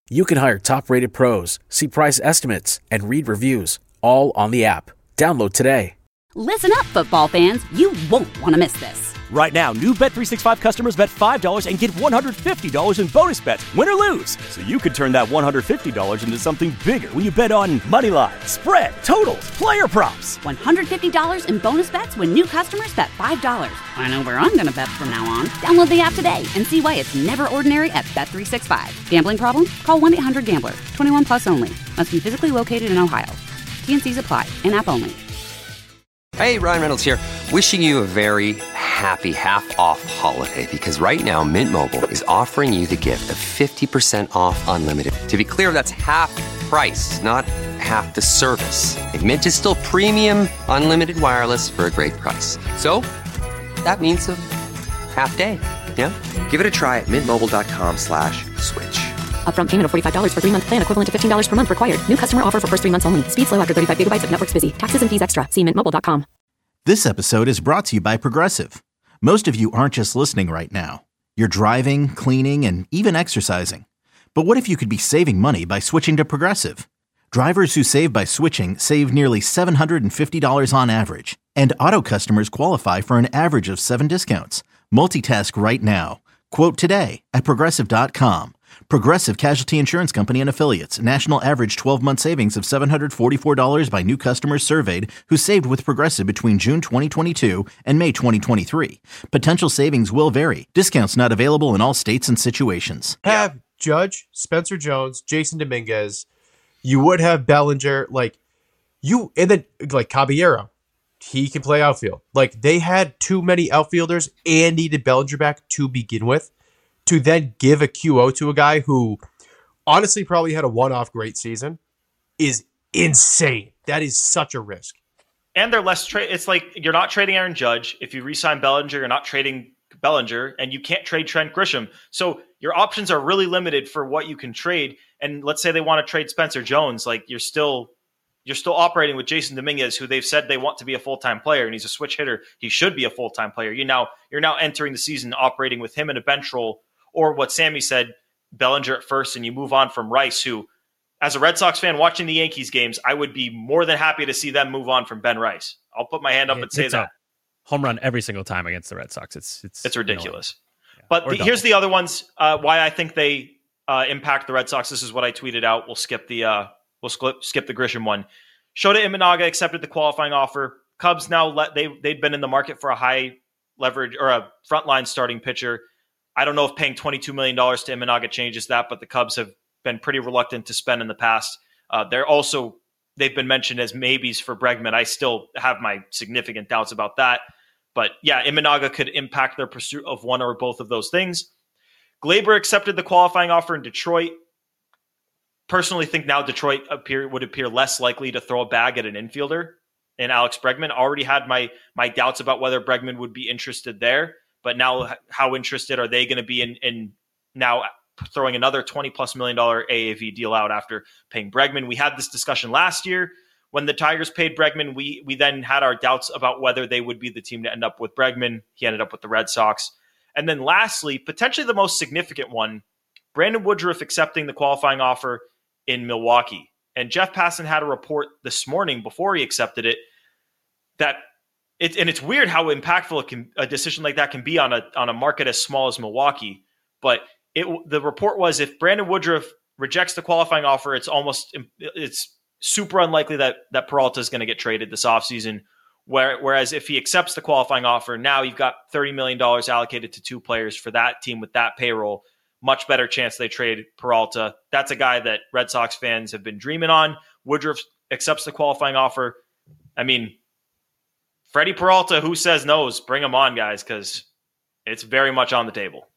K: You can hire top-rated pros, see price estimates, and read reviews, all on the app. Download today.
A: Listen up, football fans. You won't want to miss this.
B: Right now, new Bet three sixty-five customers bet five dollars and get one hundred fifty dollars in bonus bets, win or lose. So you could turn that one hundred fifty dollars into something bigger when you bet on money line, spread, totals, player props.
A: one hundred fifty dollars in bonus bets when new customers bet five dollars. I know where I'm going to bet from now on. Download the app today and see why it's never ordinary at Bet three sixty-five. Gambling problem? Call one eight hundred gambler. twenty-one plus only. Must be physically located in Ohio. T N Cs apply. In-app only.
L: Hey, Ryan Reynolds here. Wishing you a very happy half-off holiday because right now Mint Mobile is offering you the gift of fifty percent off unlimited. To be clear, that's half price, not half the service. And Mint is still premium unlimited wireless for a great price. So that means a half day. Yeah? Give it a try at mintmobile.com slash switch.
M: Upfront payment of forty-five dollars for three-month plan equivalent to fifteen dollars per month required. New customer offer for first three months only. Speed slow after thirty-five gigabytes if network's busy. Taxes and fees extra. See mint mobile dot com.
C: This episode is brought to you by Progressive. Most of you aren't just listening right now. You're driving, cleaning, and even exercising. But what if you could be saving money by switching to Progressive? Drivers who save by switching save nearly seven hundred fifty dollars on average. And auto customers qualify for an average of seven discounts. Multitask right now. Quote today at Progressive dot com. Progressive Casualty Insurance Company and Affiliates. National average twelve-month savings of seven hundred forty-four dollars by new customers surveyed who saved with Progressive between June twenty twenty-two and May twenty twenty-three. Potential savings will vary. Discounts not available in all states and situations.
I: Have Judge, Spencer Jones, Jason Dominguez. You would have Bellinger. Like, you, and then, like, Caballero. He can play outfield. Like, they had too many outfielders and needed Bellinger back to begin with. To then give a Q O to a guy who honestly probably had a one-off great season is insane. That is such a risk.
G: And they're less trade. It's like you're not trading Aaron Judge. If you re-sign Bellinger, you're not trading Bellinger, and you can't trade Trent Grisham. So your options are really limited for what you can trade. And let's say they want to trade Spencer Jones, like you're still you're still operating with Jason Dominguez, who they've said they want to be a full-time player, and he's a switch hitter. He should be a full-time player. You now you're now entering the season operating with him in a bench role. Or what Sammy said, Bellinger at first, and you move on from Rice, who, as a Red Sox fan watching the Yankees games, I would be more than happy to see them move on from Ben Rice. I'll put my hand up and say
H: it's
G: that.
H: Home run every single time against the Red Sox. It's it's
G: it's ridiculous.
H: Yeah.
G: But the, here's the other ones. Uh, why I think they uh, impact the Red Sox. This is what I tweeted out. We'll skip the uh, we'll skip, skip the Grisham one. Shota Imanaga accepted the qualifying offer. Cubs now let they they'd been in the market for a high leverage or a frontline starting pitcher. I don't know if paying twenty-two million dollars to Imanaga changes that, but the Cubs have been pretty reluctant to spend in the past. Uh, they're also, they've been mentioned as maybes for Bregman. I still have my significant doubts about that. But yeah, Imanaga could impact their pursuit of one or both of those things. Glaber accepted the qualifying offer in Detroit. Personally think now Detroit appear, would appear less likely to throw a bag at an infielder in Alex Bregman. Already had my my doubts about whether Bregman would be interested there. But now, how interested are they going to be in, in now throwing another twenty plus million dollar A A V deal out after paying Bregman? We had this discussion last year when the Tigers paid Bregman. We we then had our doubts about whether they would be the team to end up with Bregman. He ended up with the Red Sox. And then lastly, potentially the most significant one, Brandon Woodruff accepting the qualifying offer in Milwaukee. And Jeff Passan had a report this morning before he accepted it that It, and it's weird how impactful it can, a decision like that can be on a on a market as small as Milwaukee. But it the report was if Brandon Woodruff rejects the qualifying offer, it's almost it's super unlikely that that Peralta is going to get traded this offseason. Where, whereas if he accepts the qualifying offer, now you've got thirty million dollars allocated to two players for that team with that payroll. Much better chance they trade Peralta. That's a guy that Red Sox fans have been dreaming on. Woodruff accepts the qualifying offer. I mean, Freddie Peralta, who says no's? Bring him on, guys, because it's very much on the table.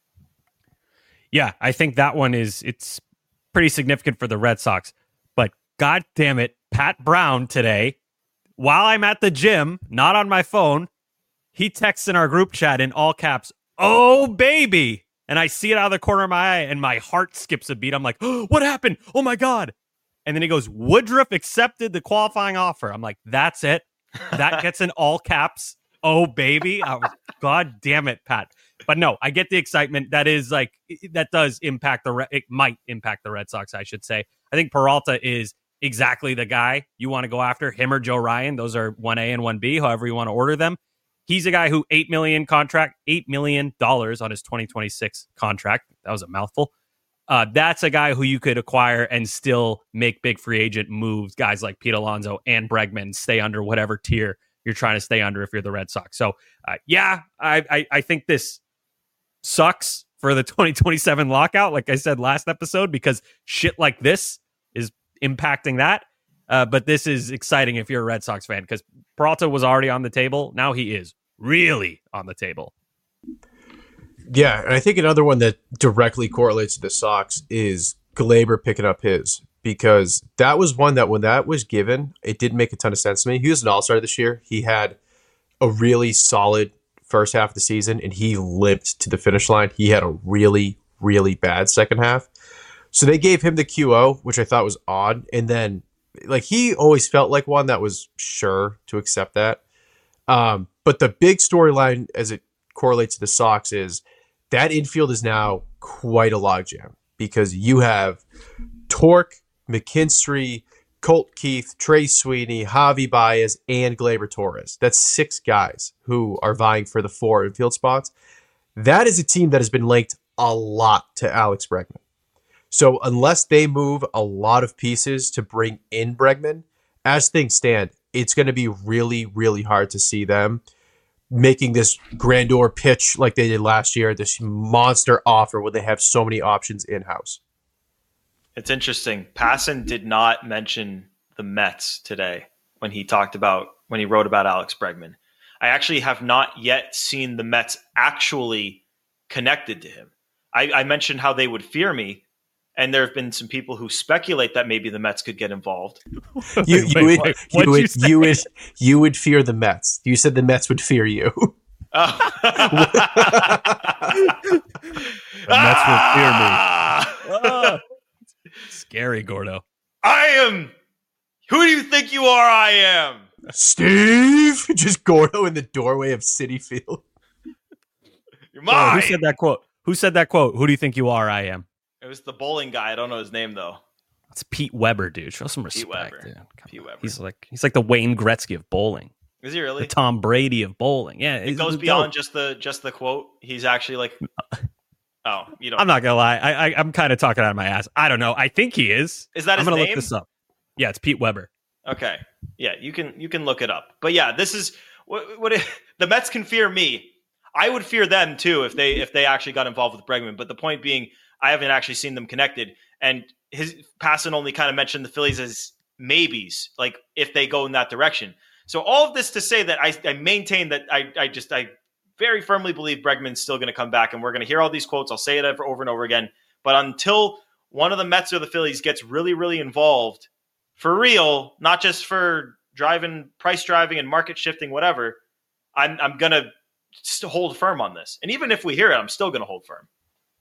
H: Yeah, I think that one is it's pretty significant for the Red Sox. But God damn it, Pat Brown today, while I'm at the gym, not on my phone, he texts in our group chat in all caps, "Oh, baby." And I see it out of the corner of my eye, and my heart skips a beat. I'm like, oh, what happened? Oh, my God. And then he goes, Woodruff accepted the qualifying offer. I'm like, that's it. That gets in all caps. Oh, baby. I was, God damn it, Pat. But no, I get the excitement. That is like, that does impact the, it might impact the Red Sox, I should say. I think Peralta is exactly the guy you want to go after, him or Joe Ryan. Those are one A and one B, however you want to order them. He's a guy who eight million contract, eight million dollars on his twenty twenty-six contract. That was a mouthful. Uh, that's a guy who you could acquire and still make big free agent moves. Guys like Pete Alonso and Bregman stay under whatever tier you're trying to stay under if you're the Red Sox. So, uh, yeah, I, I I think this sucks for the twenty twenty-seven lockout, like I said last episode, because shit like this is impacting that. Uh, but this is exciting if you're a Red Sox fan, because Peralta was already on the table. Now he is really on the table.
I: Yeah, and I think another one that directly correlates to the Sox is Gleyber picking up his, because that was one that when that was given, it didn't make a ton of sense to me. He was an all-star this year. He had a really solid first half of the season, and he limped to the finish line. He had a really, really bad second half. So they gave him the Q O, which I thought was odd. And then, like, he always felt like one that was sure to accept that. Um, but the big storyline as it correlates to the Sox is that infield is now quite a logjam, because you have Torque, McKinstry, Colt Keith, Trey Sweeney, Javi Baez, and Gleyber Torres. That's six guys who are vying for the four infield spots. That is a team that has been linked a lot to Alex Bregman. So unless they move a lot of pieces to bring in Bregman, as things stand, it's going to be really, really hard to see them making this grandeur pitch like they did last year, this monster offer where they have so many options in-house.
G: It's interesting. Passan did not mention the Mets today when he talked about, when he wrote about Alex Bregman. I actually have not yet seen the Mets actually connected to him. I, I mentioned how they would fear me, and there have been some people who speculate that maybe the Mets could get involved.
I: You, you,
H: Wait,
I: would,
H: what?
I: you,
H: What'd
I: would,
H: you say?
I: you, would, you would fear the Mets. You said the Mets would fear you.
G: Oh.
H: The Mets will fear me. Ah. Scary, Gordo.
G: I am. Who do you think you are? I am.
I: Steve! Just Gordo in the doorway of Citi Field.
G: You're
H: Oh,
G: mine.
H: who said that quote? Who said that quote? Who do you think you are? I am.
G: It was the bowling guy. I don't know his name though.
H: It's Pete Weber, dude. Show some respect,
G: Weber.
H: dude. Come
G: Pete
H: on.
G: Weber.
H: He's like he's like the Wayne Gretzky of bowling,
G: Is he really?
H: the Tom Brady of bowling. Yeah,
G: It
H: he's
G: goes
H: dope.
G: beyond just the just the quote. He's actually like, oh, you don't.
H: I'm not gonna lie. I, I I'm kind of talking out of my ass. I don't know. I think he is.
G: Is that
H: I'm
G: his
H: gonna
G: name?
H: look this up. Yeah, it's Pete Weber.
G: Okay, yeah, you can you can look it up. But yeah, this is what what it, the Mets can fear me. I would fear them too if they if they actually got involved with Bregman. But the point being, I haven't actually seen them connected. And his Passan only kind of mentioned the Phillies as maybes, like if they go in that direction. So all of this to say that I, I maintain that I, I just I very firmly believe Bregman's still going to come back, and we're going to hear all these quotes. I'll say it over, over and over again. But until one of the Mets or the Phillies gets really, really involved for real, not just for driving, price driving and market shifting, whatever, I'm I'm going to hold firm on this. And even if we hear it, I'm still going to hold firm.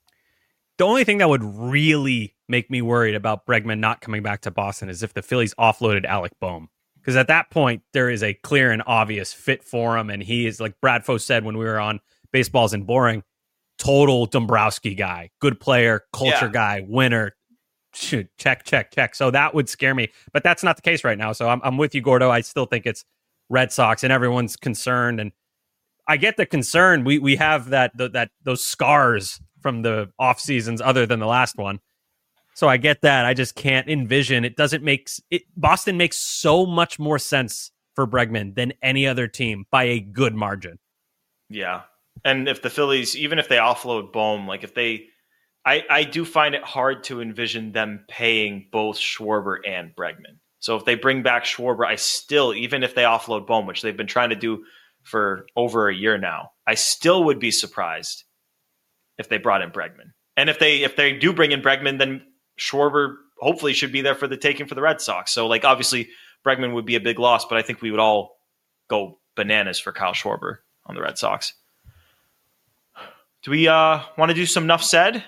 H: The only thing that would really make me worried about Bregman not coming back to Boston is if the Phillies offloaded Alec Boehm. Because at that point, there is a clear and obvious fit for him. And he is, like Brad Foe said when we were on Baseballs and Boring, total Dombrowski guy. Good player, culture
G: Yeah.
H: guy, winner. Shoot, check, check, check. So that would scare me. But that's not the case right now. So I'm, I'm with you, Gordo. I still think it's Red Sox, and everyone's concerned. And I get the concern. We we have that the, that those scars from the off seasons other than the last one. So I get that. I just can't envision. It doesn't make it. Boston makes so much more sense for Bregman than any other team by a good margin.
G: Yeah. And if the Phillies, even if they offload Boehm, like if they, I, I do find it hard to envision them paying both Schwarber and Bregman. So if they bring back Schwarber, I still, even if they offload Boehm, which they've been trying to do for over a year now, I still would be surprised if they brought in Bregman. And if they if they do bring in Bregman, then Schwarber hopefully should be there for the taking for the Red Sox. So like obviously Bregman would be a big loss, but I think we would all go bananas for Kyle Schwarber on the Red Sox. Do we uh, want to do some Nuff Said?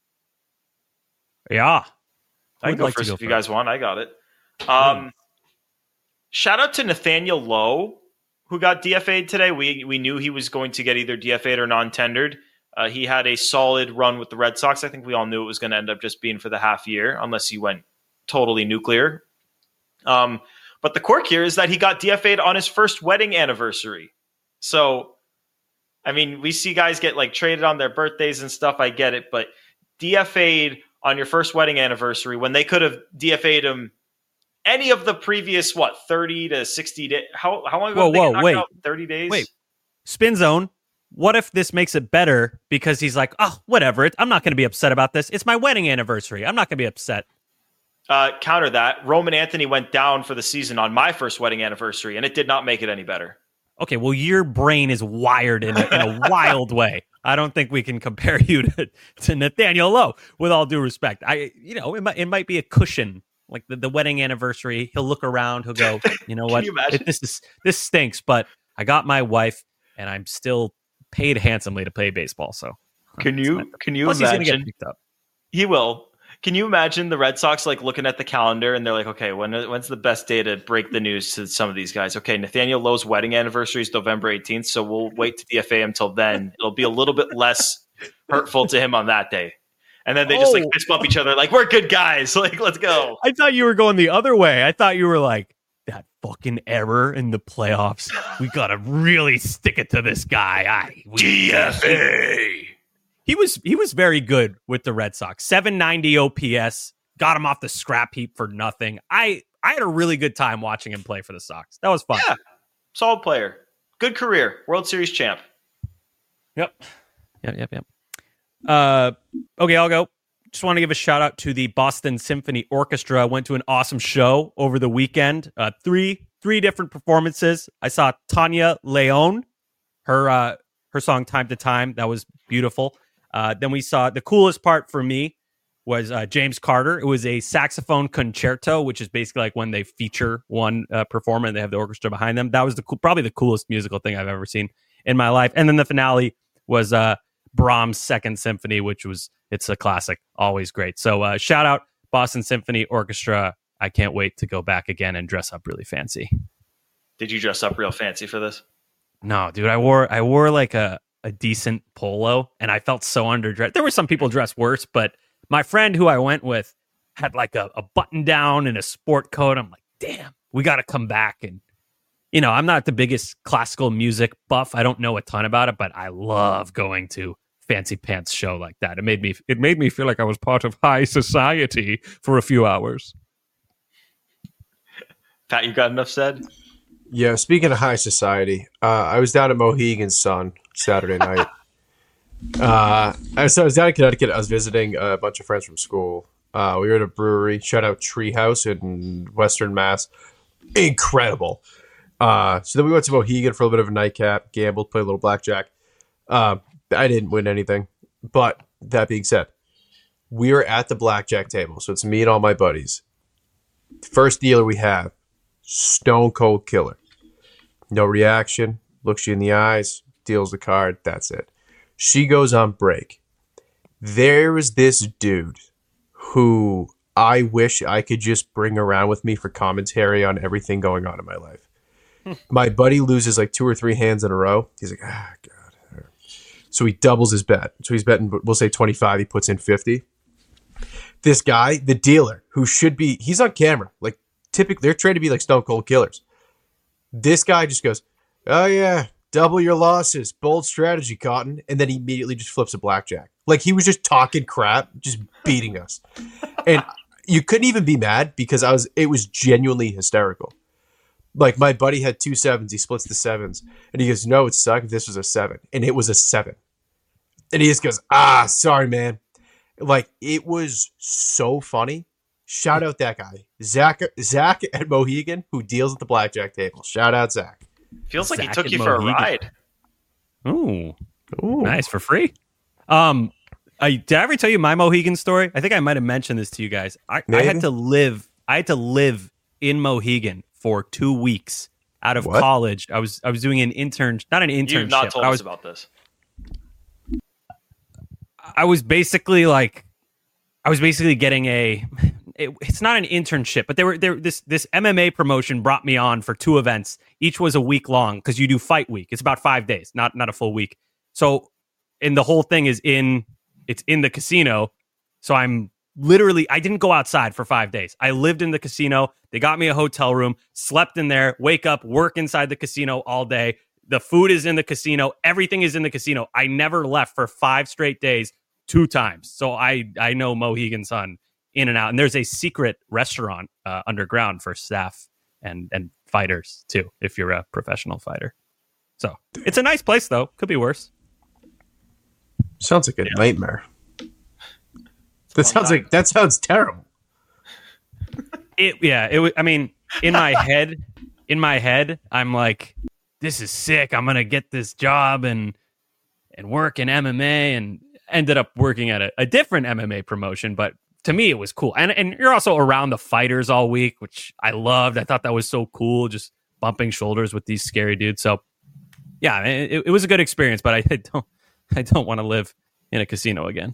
H: Yeah.
G: I can go
H: like to
G: first
H: go
G: if you
H: first?
G: guys want. I got it. Um, shout out to Nathaniel Lowe, who got D F A'd today. We we knew he was going to get either D F A'd or non-tendered. Uh, he had a solid run with the Red Sox. I think we all knew it was going to end up just being for the half year, unless he went totally nuclear. Um, but the quirk here is that he got D F A'd on his first wedding anniversary. So, I mean, we see guys get like traded on their birthdays and stuff. I get it, but D F A'd on your first wedding anniversary when they could have D F A'd him any of the previous, what, thirty to sixty days? How, how long ago?
H: Whoa, whoa, wait.
G: Out? thirty days?
H: Wait, Spin Zone. What if this makes it better because he's like, oh, whatever. I'm not going to be upset about this. It's my wedding anniversary. I'm not going to be upset.
G: Uh, counter that. Roman Anthony went down for the season on my first wedding anniversary, and it did not make it any better.
H: Okay, well, your brain is wired in a, in a wild way. I don't think we can compare you to, to Nathaniel Lowe, with all due respect. I, you know, it might, it might be a cushion, like the, the wedding anniversary. He'll look around. He'll go, you know what?
G: you
H: it, this is this stinks, but I got my wife, and I'm still paid handsomely to play baseball. So
G: can you can you
H: Plus
G: imagine?
H: He's gonna get picked up.
G: He will. Can you imagine the Red Sox like looking at the calendar and they're like, okay, when when's the best day to break the news to some of these guys? Okay, Nathaniel Lowe's wedding anniversary is November eighteenth, so we'll wait to D F A him till then. It'll be a little bit less hurtful to him on that day. And then they just like
H: Oh.
G: fist bump each other, like we're good guys, like let's go.
H: I thought you were going the other way. I thought you were like, that fucking error in the playoffs. We gotta really stick it to this guy. I we,
G: D F A.
H: He was he was very good with the Red Sox. seven ninety O P S, got him off the scrap heap for nothing. I I had a really good time watching him play for the Sox. That was fun.
G: Yeah, solid player, good career, World Series champ.
H: Yep. Yep. Yep. Yep. Uh, okay, I'll go. Just want to give a shout out to the Boston Symphony Orchestra. Went to an awesome show over the weekend. Uh, three three different performances. I saw Tanya Leon, her uh, her song "Time to Time." That was beautiful. Uh, then we saw the coolest part for me was uh, James Carter. It was a saxophone concerto, which is basically like when they feature one uh, performer and they have the orchestra behind them. That was the cool, probably the coolest musical thing I've ever seen in my life. And then the finale was uh, Brahms' Second Symphony, which was it's a classic, always great. So uh, shout out Boston Symphony Orchestra. I can't wait to go back again and dress up really fancy.
G: Did you dress up real fancy for this?
H: No, dude, I wore I wore like a, a decent polo and I felt so underdressed. There were some people dressed worse, but my friend who I went with had like a, a button down and a sport coat. I'm like, damn, we got to come back. And, you know, I'm not the biggest classical music buff. I don't know a ton about it, but I love going to fancy pants show like that. It made me it made me feel like I was part of high society for a few hours.
G: Pat, you got enough said?
I: Yeah, speaking of high society, uh, I was down at Mohegan's Sun Saturday night. uh, so I was down in Connecticut. I was visiting a bunch of friends from school. Uh, we were at a brewery. Shout out Treehouse in Western Mass. Incredible. Uh, so then we went to Mohegan for a little bit of a nightcap, gambled, played a little blackjack. Uh, I didn't win anything. But that being said, we were at the blackjack table. So it's me and all my buddies. First dealer we have, Stone Cold Killer. No reaction, looks you in the eyes, deals the card, that's it. She goes on break. There is this dude who I wish I could just bring around with me for commentary on everything going on in my life. My buddy loses like two or three hands in a row. He's like, ah, God. So he doubles his bet. So he's betting, we'll say twenty-five, he puts in fifty. This guy, the dealer, who should be, he's on camera. Like, typically, they're trained to be like Stone Cold Killers. This guy just goes, oh, yeah, double your losses. Bold strategy, Cotton. And then he immediately just flips a blackjack. Like, he was just talking crap, just beating us. And you couldn't even be mad because I was. It was genuinely hysterical. Like, my buddy had two sevens. He splits the sevens. And he goes, no, it would suck if this was a seven. And it was a seven. And he just goes, ah, sorry, man. Like, it was so funny. Shout out that guy. Zach Zach at Mohegan, who deals at the blackjack table. Shout out, Zach.
G: Feels like
H: Zach
G: he took
H: at
G: you for a
H: Mohegan.
G: ride.
H: Ooh.
I: Ooh.
H: Nice, for free. Um, I, did I ever tell you my Mohegan story? I think I might have mentioned this to you guys. I, I
I: Maybe.
H: had to live. I had to live in Mohegan for two weeks out of
I: What?
H: college. I was I was doing an intern, not an internship.
G: You've not told
H: I
G: us
H: was
G: about this.
H: I was basically like, I was basically getting a. It, it's not an internship, but they were there. This this M M A promotion brought me on for two events. Each was a week long because you do fight week. It's about five days, not not a full week. So and the whole thing is in, it's in the casino. So I'm literally, I didn't go outside for five days. I lived in the casino. They got me a hotel room, slept in there, wake up, work inside the casino all day. The food is in the casino. Everything is in the casino. I never left for five straight days, two times. So I, I know Mohegan Sun in and out. And there's a secret restaurant uh, underground for staff and, and fighters too, if you're a professional fighter. So it's a nice place though. Could be worse.
I: Sounds like a yeah. nightmare. That sounds time. like, that sounds terrible.
H: It, yeah, it. I mean, in my head, in my head, I'm like, this is sick. I'm gonna get this job and and work in M M A, and ended up working at a, a different M M A promotion. But to me, it was cool. And and you're also around the fighters all week, which I loved. I thought that was so cool, just bumping shoulders with these scary dudes. So yeah, it, it was a good experience. But I don't, I don't want to live in a casino again.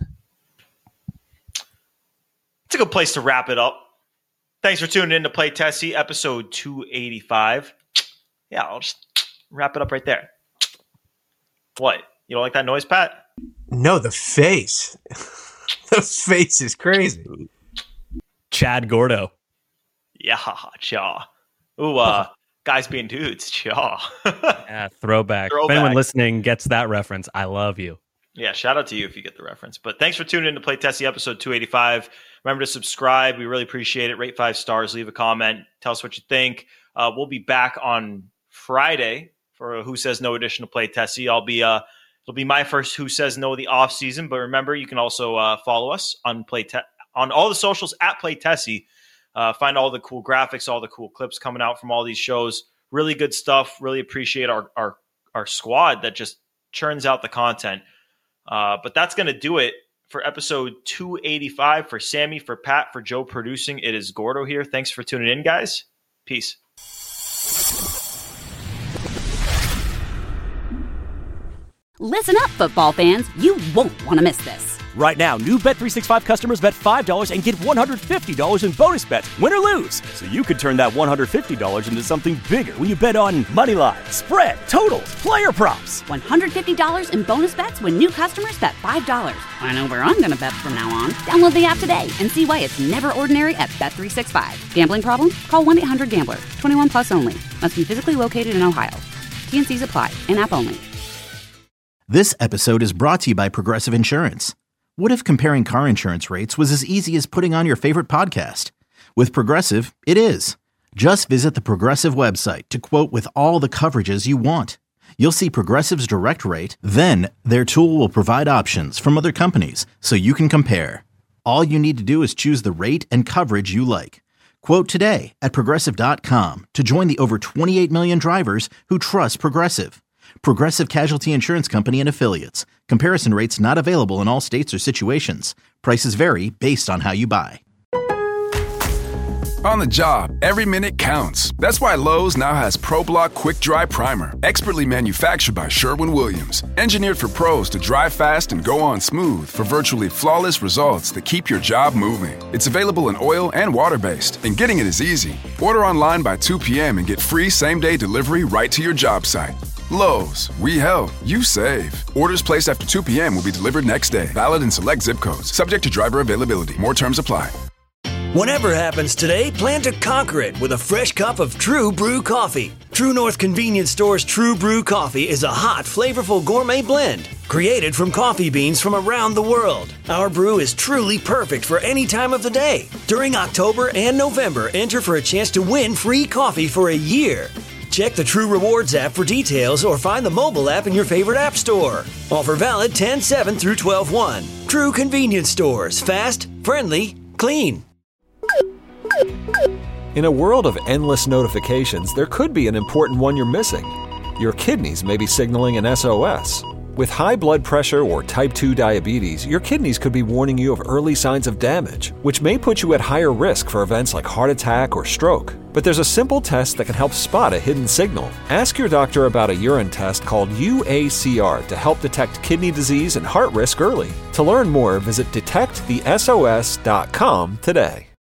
G: It's a good place to wrap it up. Thanks for tuning in to Play Tessie, episode two eighty-five. Yeah, I'll just wrap it up right there. What? You don't like that noise, Pat?
I: No, the face. The face is crazy.
H: Chad Gordo.
G: Yeah, chaw. Ooh, uh, guys being dudes, chaw.
H: Yeah, throwback.
G: throwback.
H: If anyone listening gets that reference, I love you.
G: Yeah, shout out to you if you get the reference. But thanks for tuning in to Play Tessie, episode two eighty-five. Remember to subscribe. We really appreciate it. Rate five stars. Leave a comment. Tell us what you think. Uh, we'll be back on Friday for a Who Says No edition of Play Tessie. I'll be uh, it'll be my first Who Says No of the off season. But remember, you can also uh, follow us on Play Te- on all the socials at Play Tessie. Uh, find all the cool graphics, all the cool clips coming out from all these shows. Really good stuff. Really appreciate our our our squad that just churns out the content. Uh, but that's going to do it for episode two eighty-five. For Sammy, for Pat, for Joe producing, it is Gordo here. Thanks for tuning in, guys. Peace.
A: Listen up, football fans. You won't want to miss this.
B: Right now, new Bet three sixty-five customers bet five dollars and get one hundred fifty dollars in bonus bets, win or lose. So you could turn that one hundred fifty dollars into something bigger when you bet on money line, spread, totals, player props.
A: one hundred fifty dollars in bonus bets when new customers bet five dollars. I know where I'm going to bet from now on. Download the app today and see why it's never ordinary at Bet three sixty-five. Gambling problem? Call one eight hundred gambler. twenty-one plus only. Must be physically located in Ohio. T N Cs apply. In-app only.
C: This episode is brought to you by Progressive Insurance. What if comparing car insurance rates was as easy as putting on your favorite podcast? With Progressive, it is. Just visit the Progressive website to quote with all the coverages you want. You'll see Progressive's direct rate, then their tool will provide options from other companies so you can compare. All you need to do is choose the rate and coverage you like. Quote today at Progressive dot com to join the over twenty-eight million drivers who trust Progressive. Progressive Casualty Insurance Company and Affiliates. Comparison rates not available in all states or situations. Prices vary based on how you buy.
D: On the job, every minute counts. That's why Lowe's now has ProBlock Quick Dry Primer, expertly manufactured by Sherwin-Williams. Engineered for pros to dry fast and go on smooth for virtually flawless results that keep your job moving. It's available in oil and water-based, and getting it is easy. Order online by two p.m. and get free same-day delivery right to your job site. Lowe's, we help, you save. Orders placed after two p.m. will be delivered next day. Valid in select zip codes. Subject to driver availability. More terms apply.
P: Whatever happens today, plan to conquer it with a fresh cup of True Brew coffee. True North Convenience Store's True Brew coffee is a hot, flavorful gourmet blend created from coffee beans from around the world. Our brew is truly perfect for any time of the day. During October and November, enter for a chance to win free coffee for a year. Check the True Rewards app for details or find the mobile app in your favorite app store. Offer valid ten seven through twelve one. True Convenience Stores. Fast, friendly, clean.
Q: In a world of endless notifications, there could be an important one you're missing. Your kidneys may be signaling an S O S. With high blood pressure or type two diabetes, your kidneys could be warning you of early signs of damage, which may put you at higher risk for events like heart attack or stroke. But there's a simple test that can help spot a hidden signal. Ask your doctor about a urine test called U A C R to help detect kidney disease and heart risk early. To learn more, visit detect the S O S dot com today.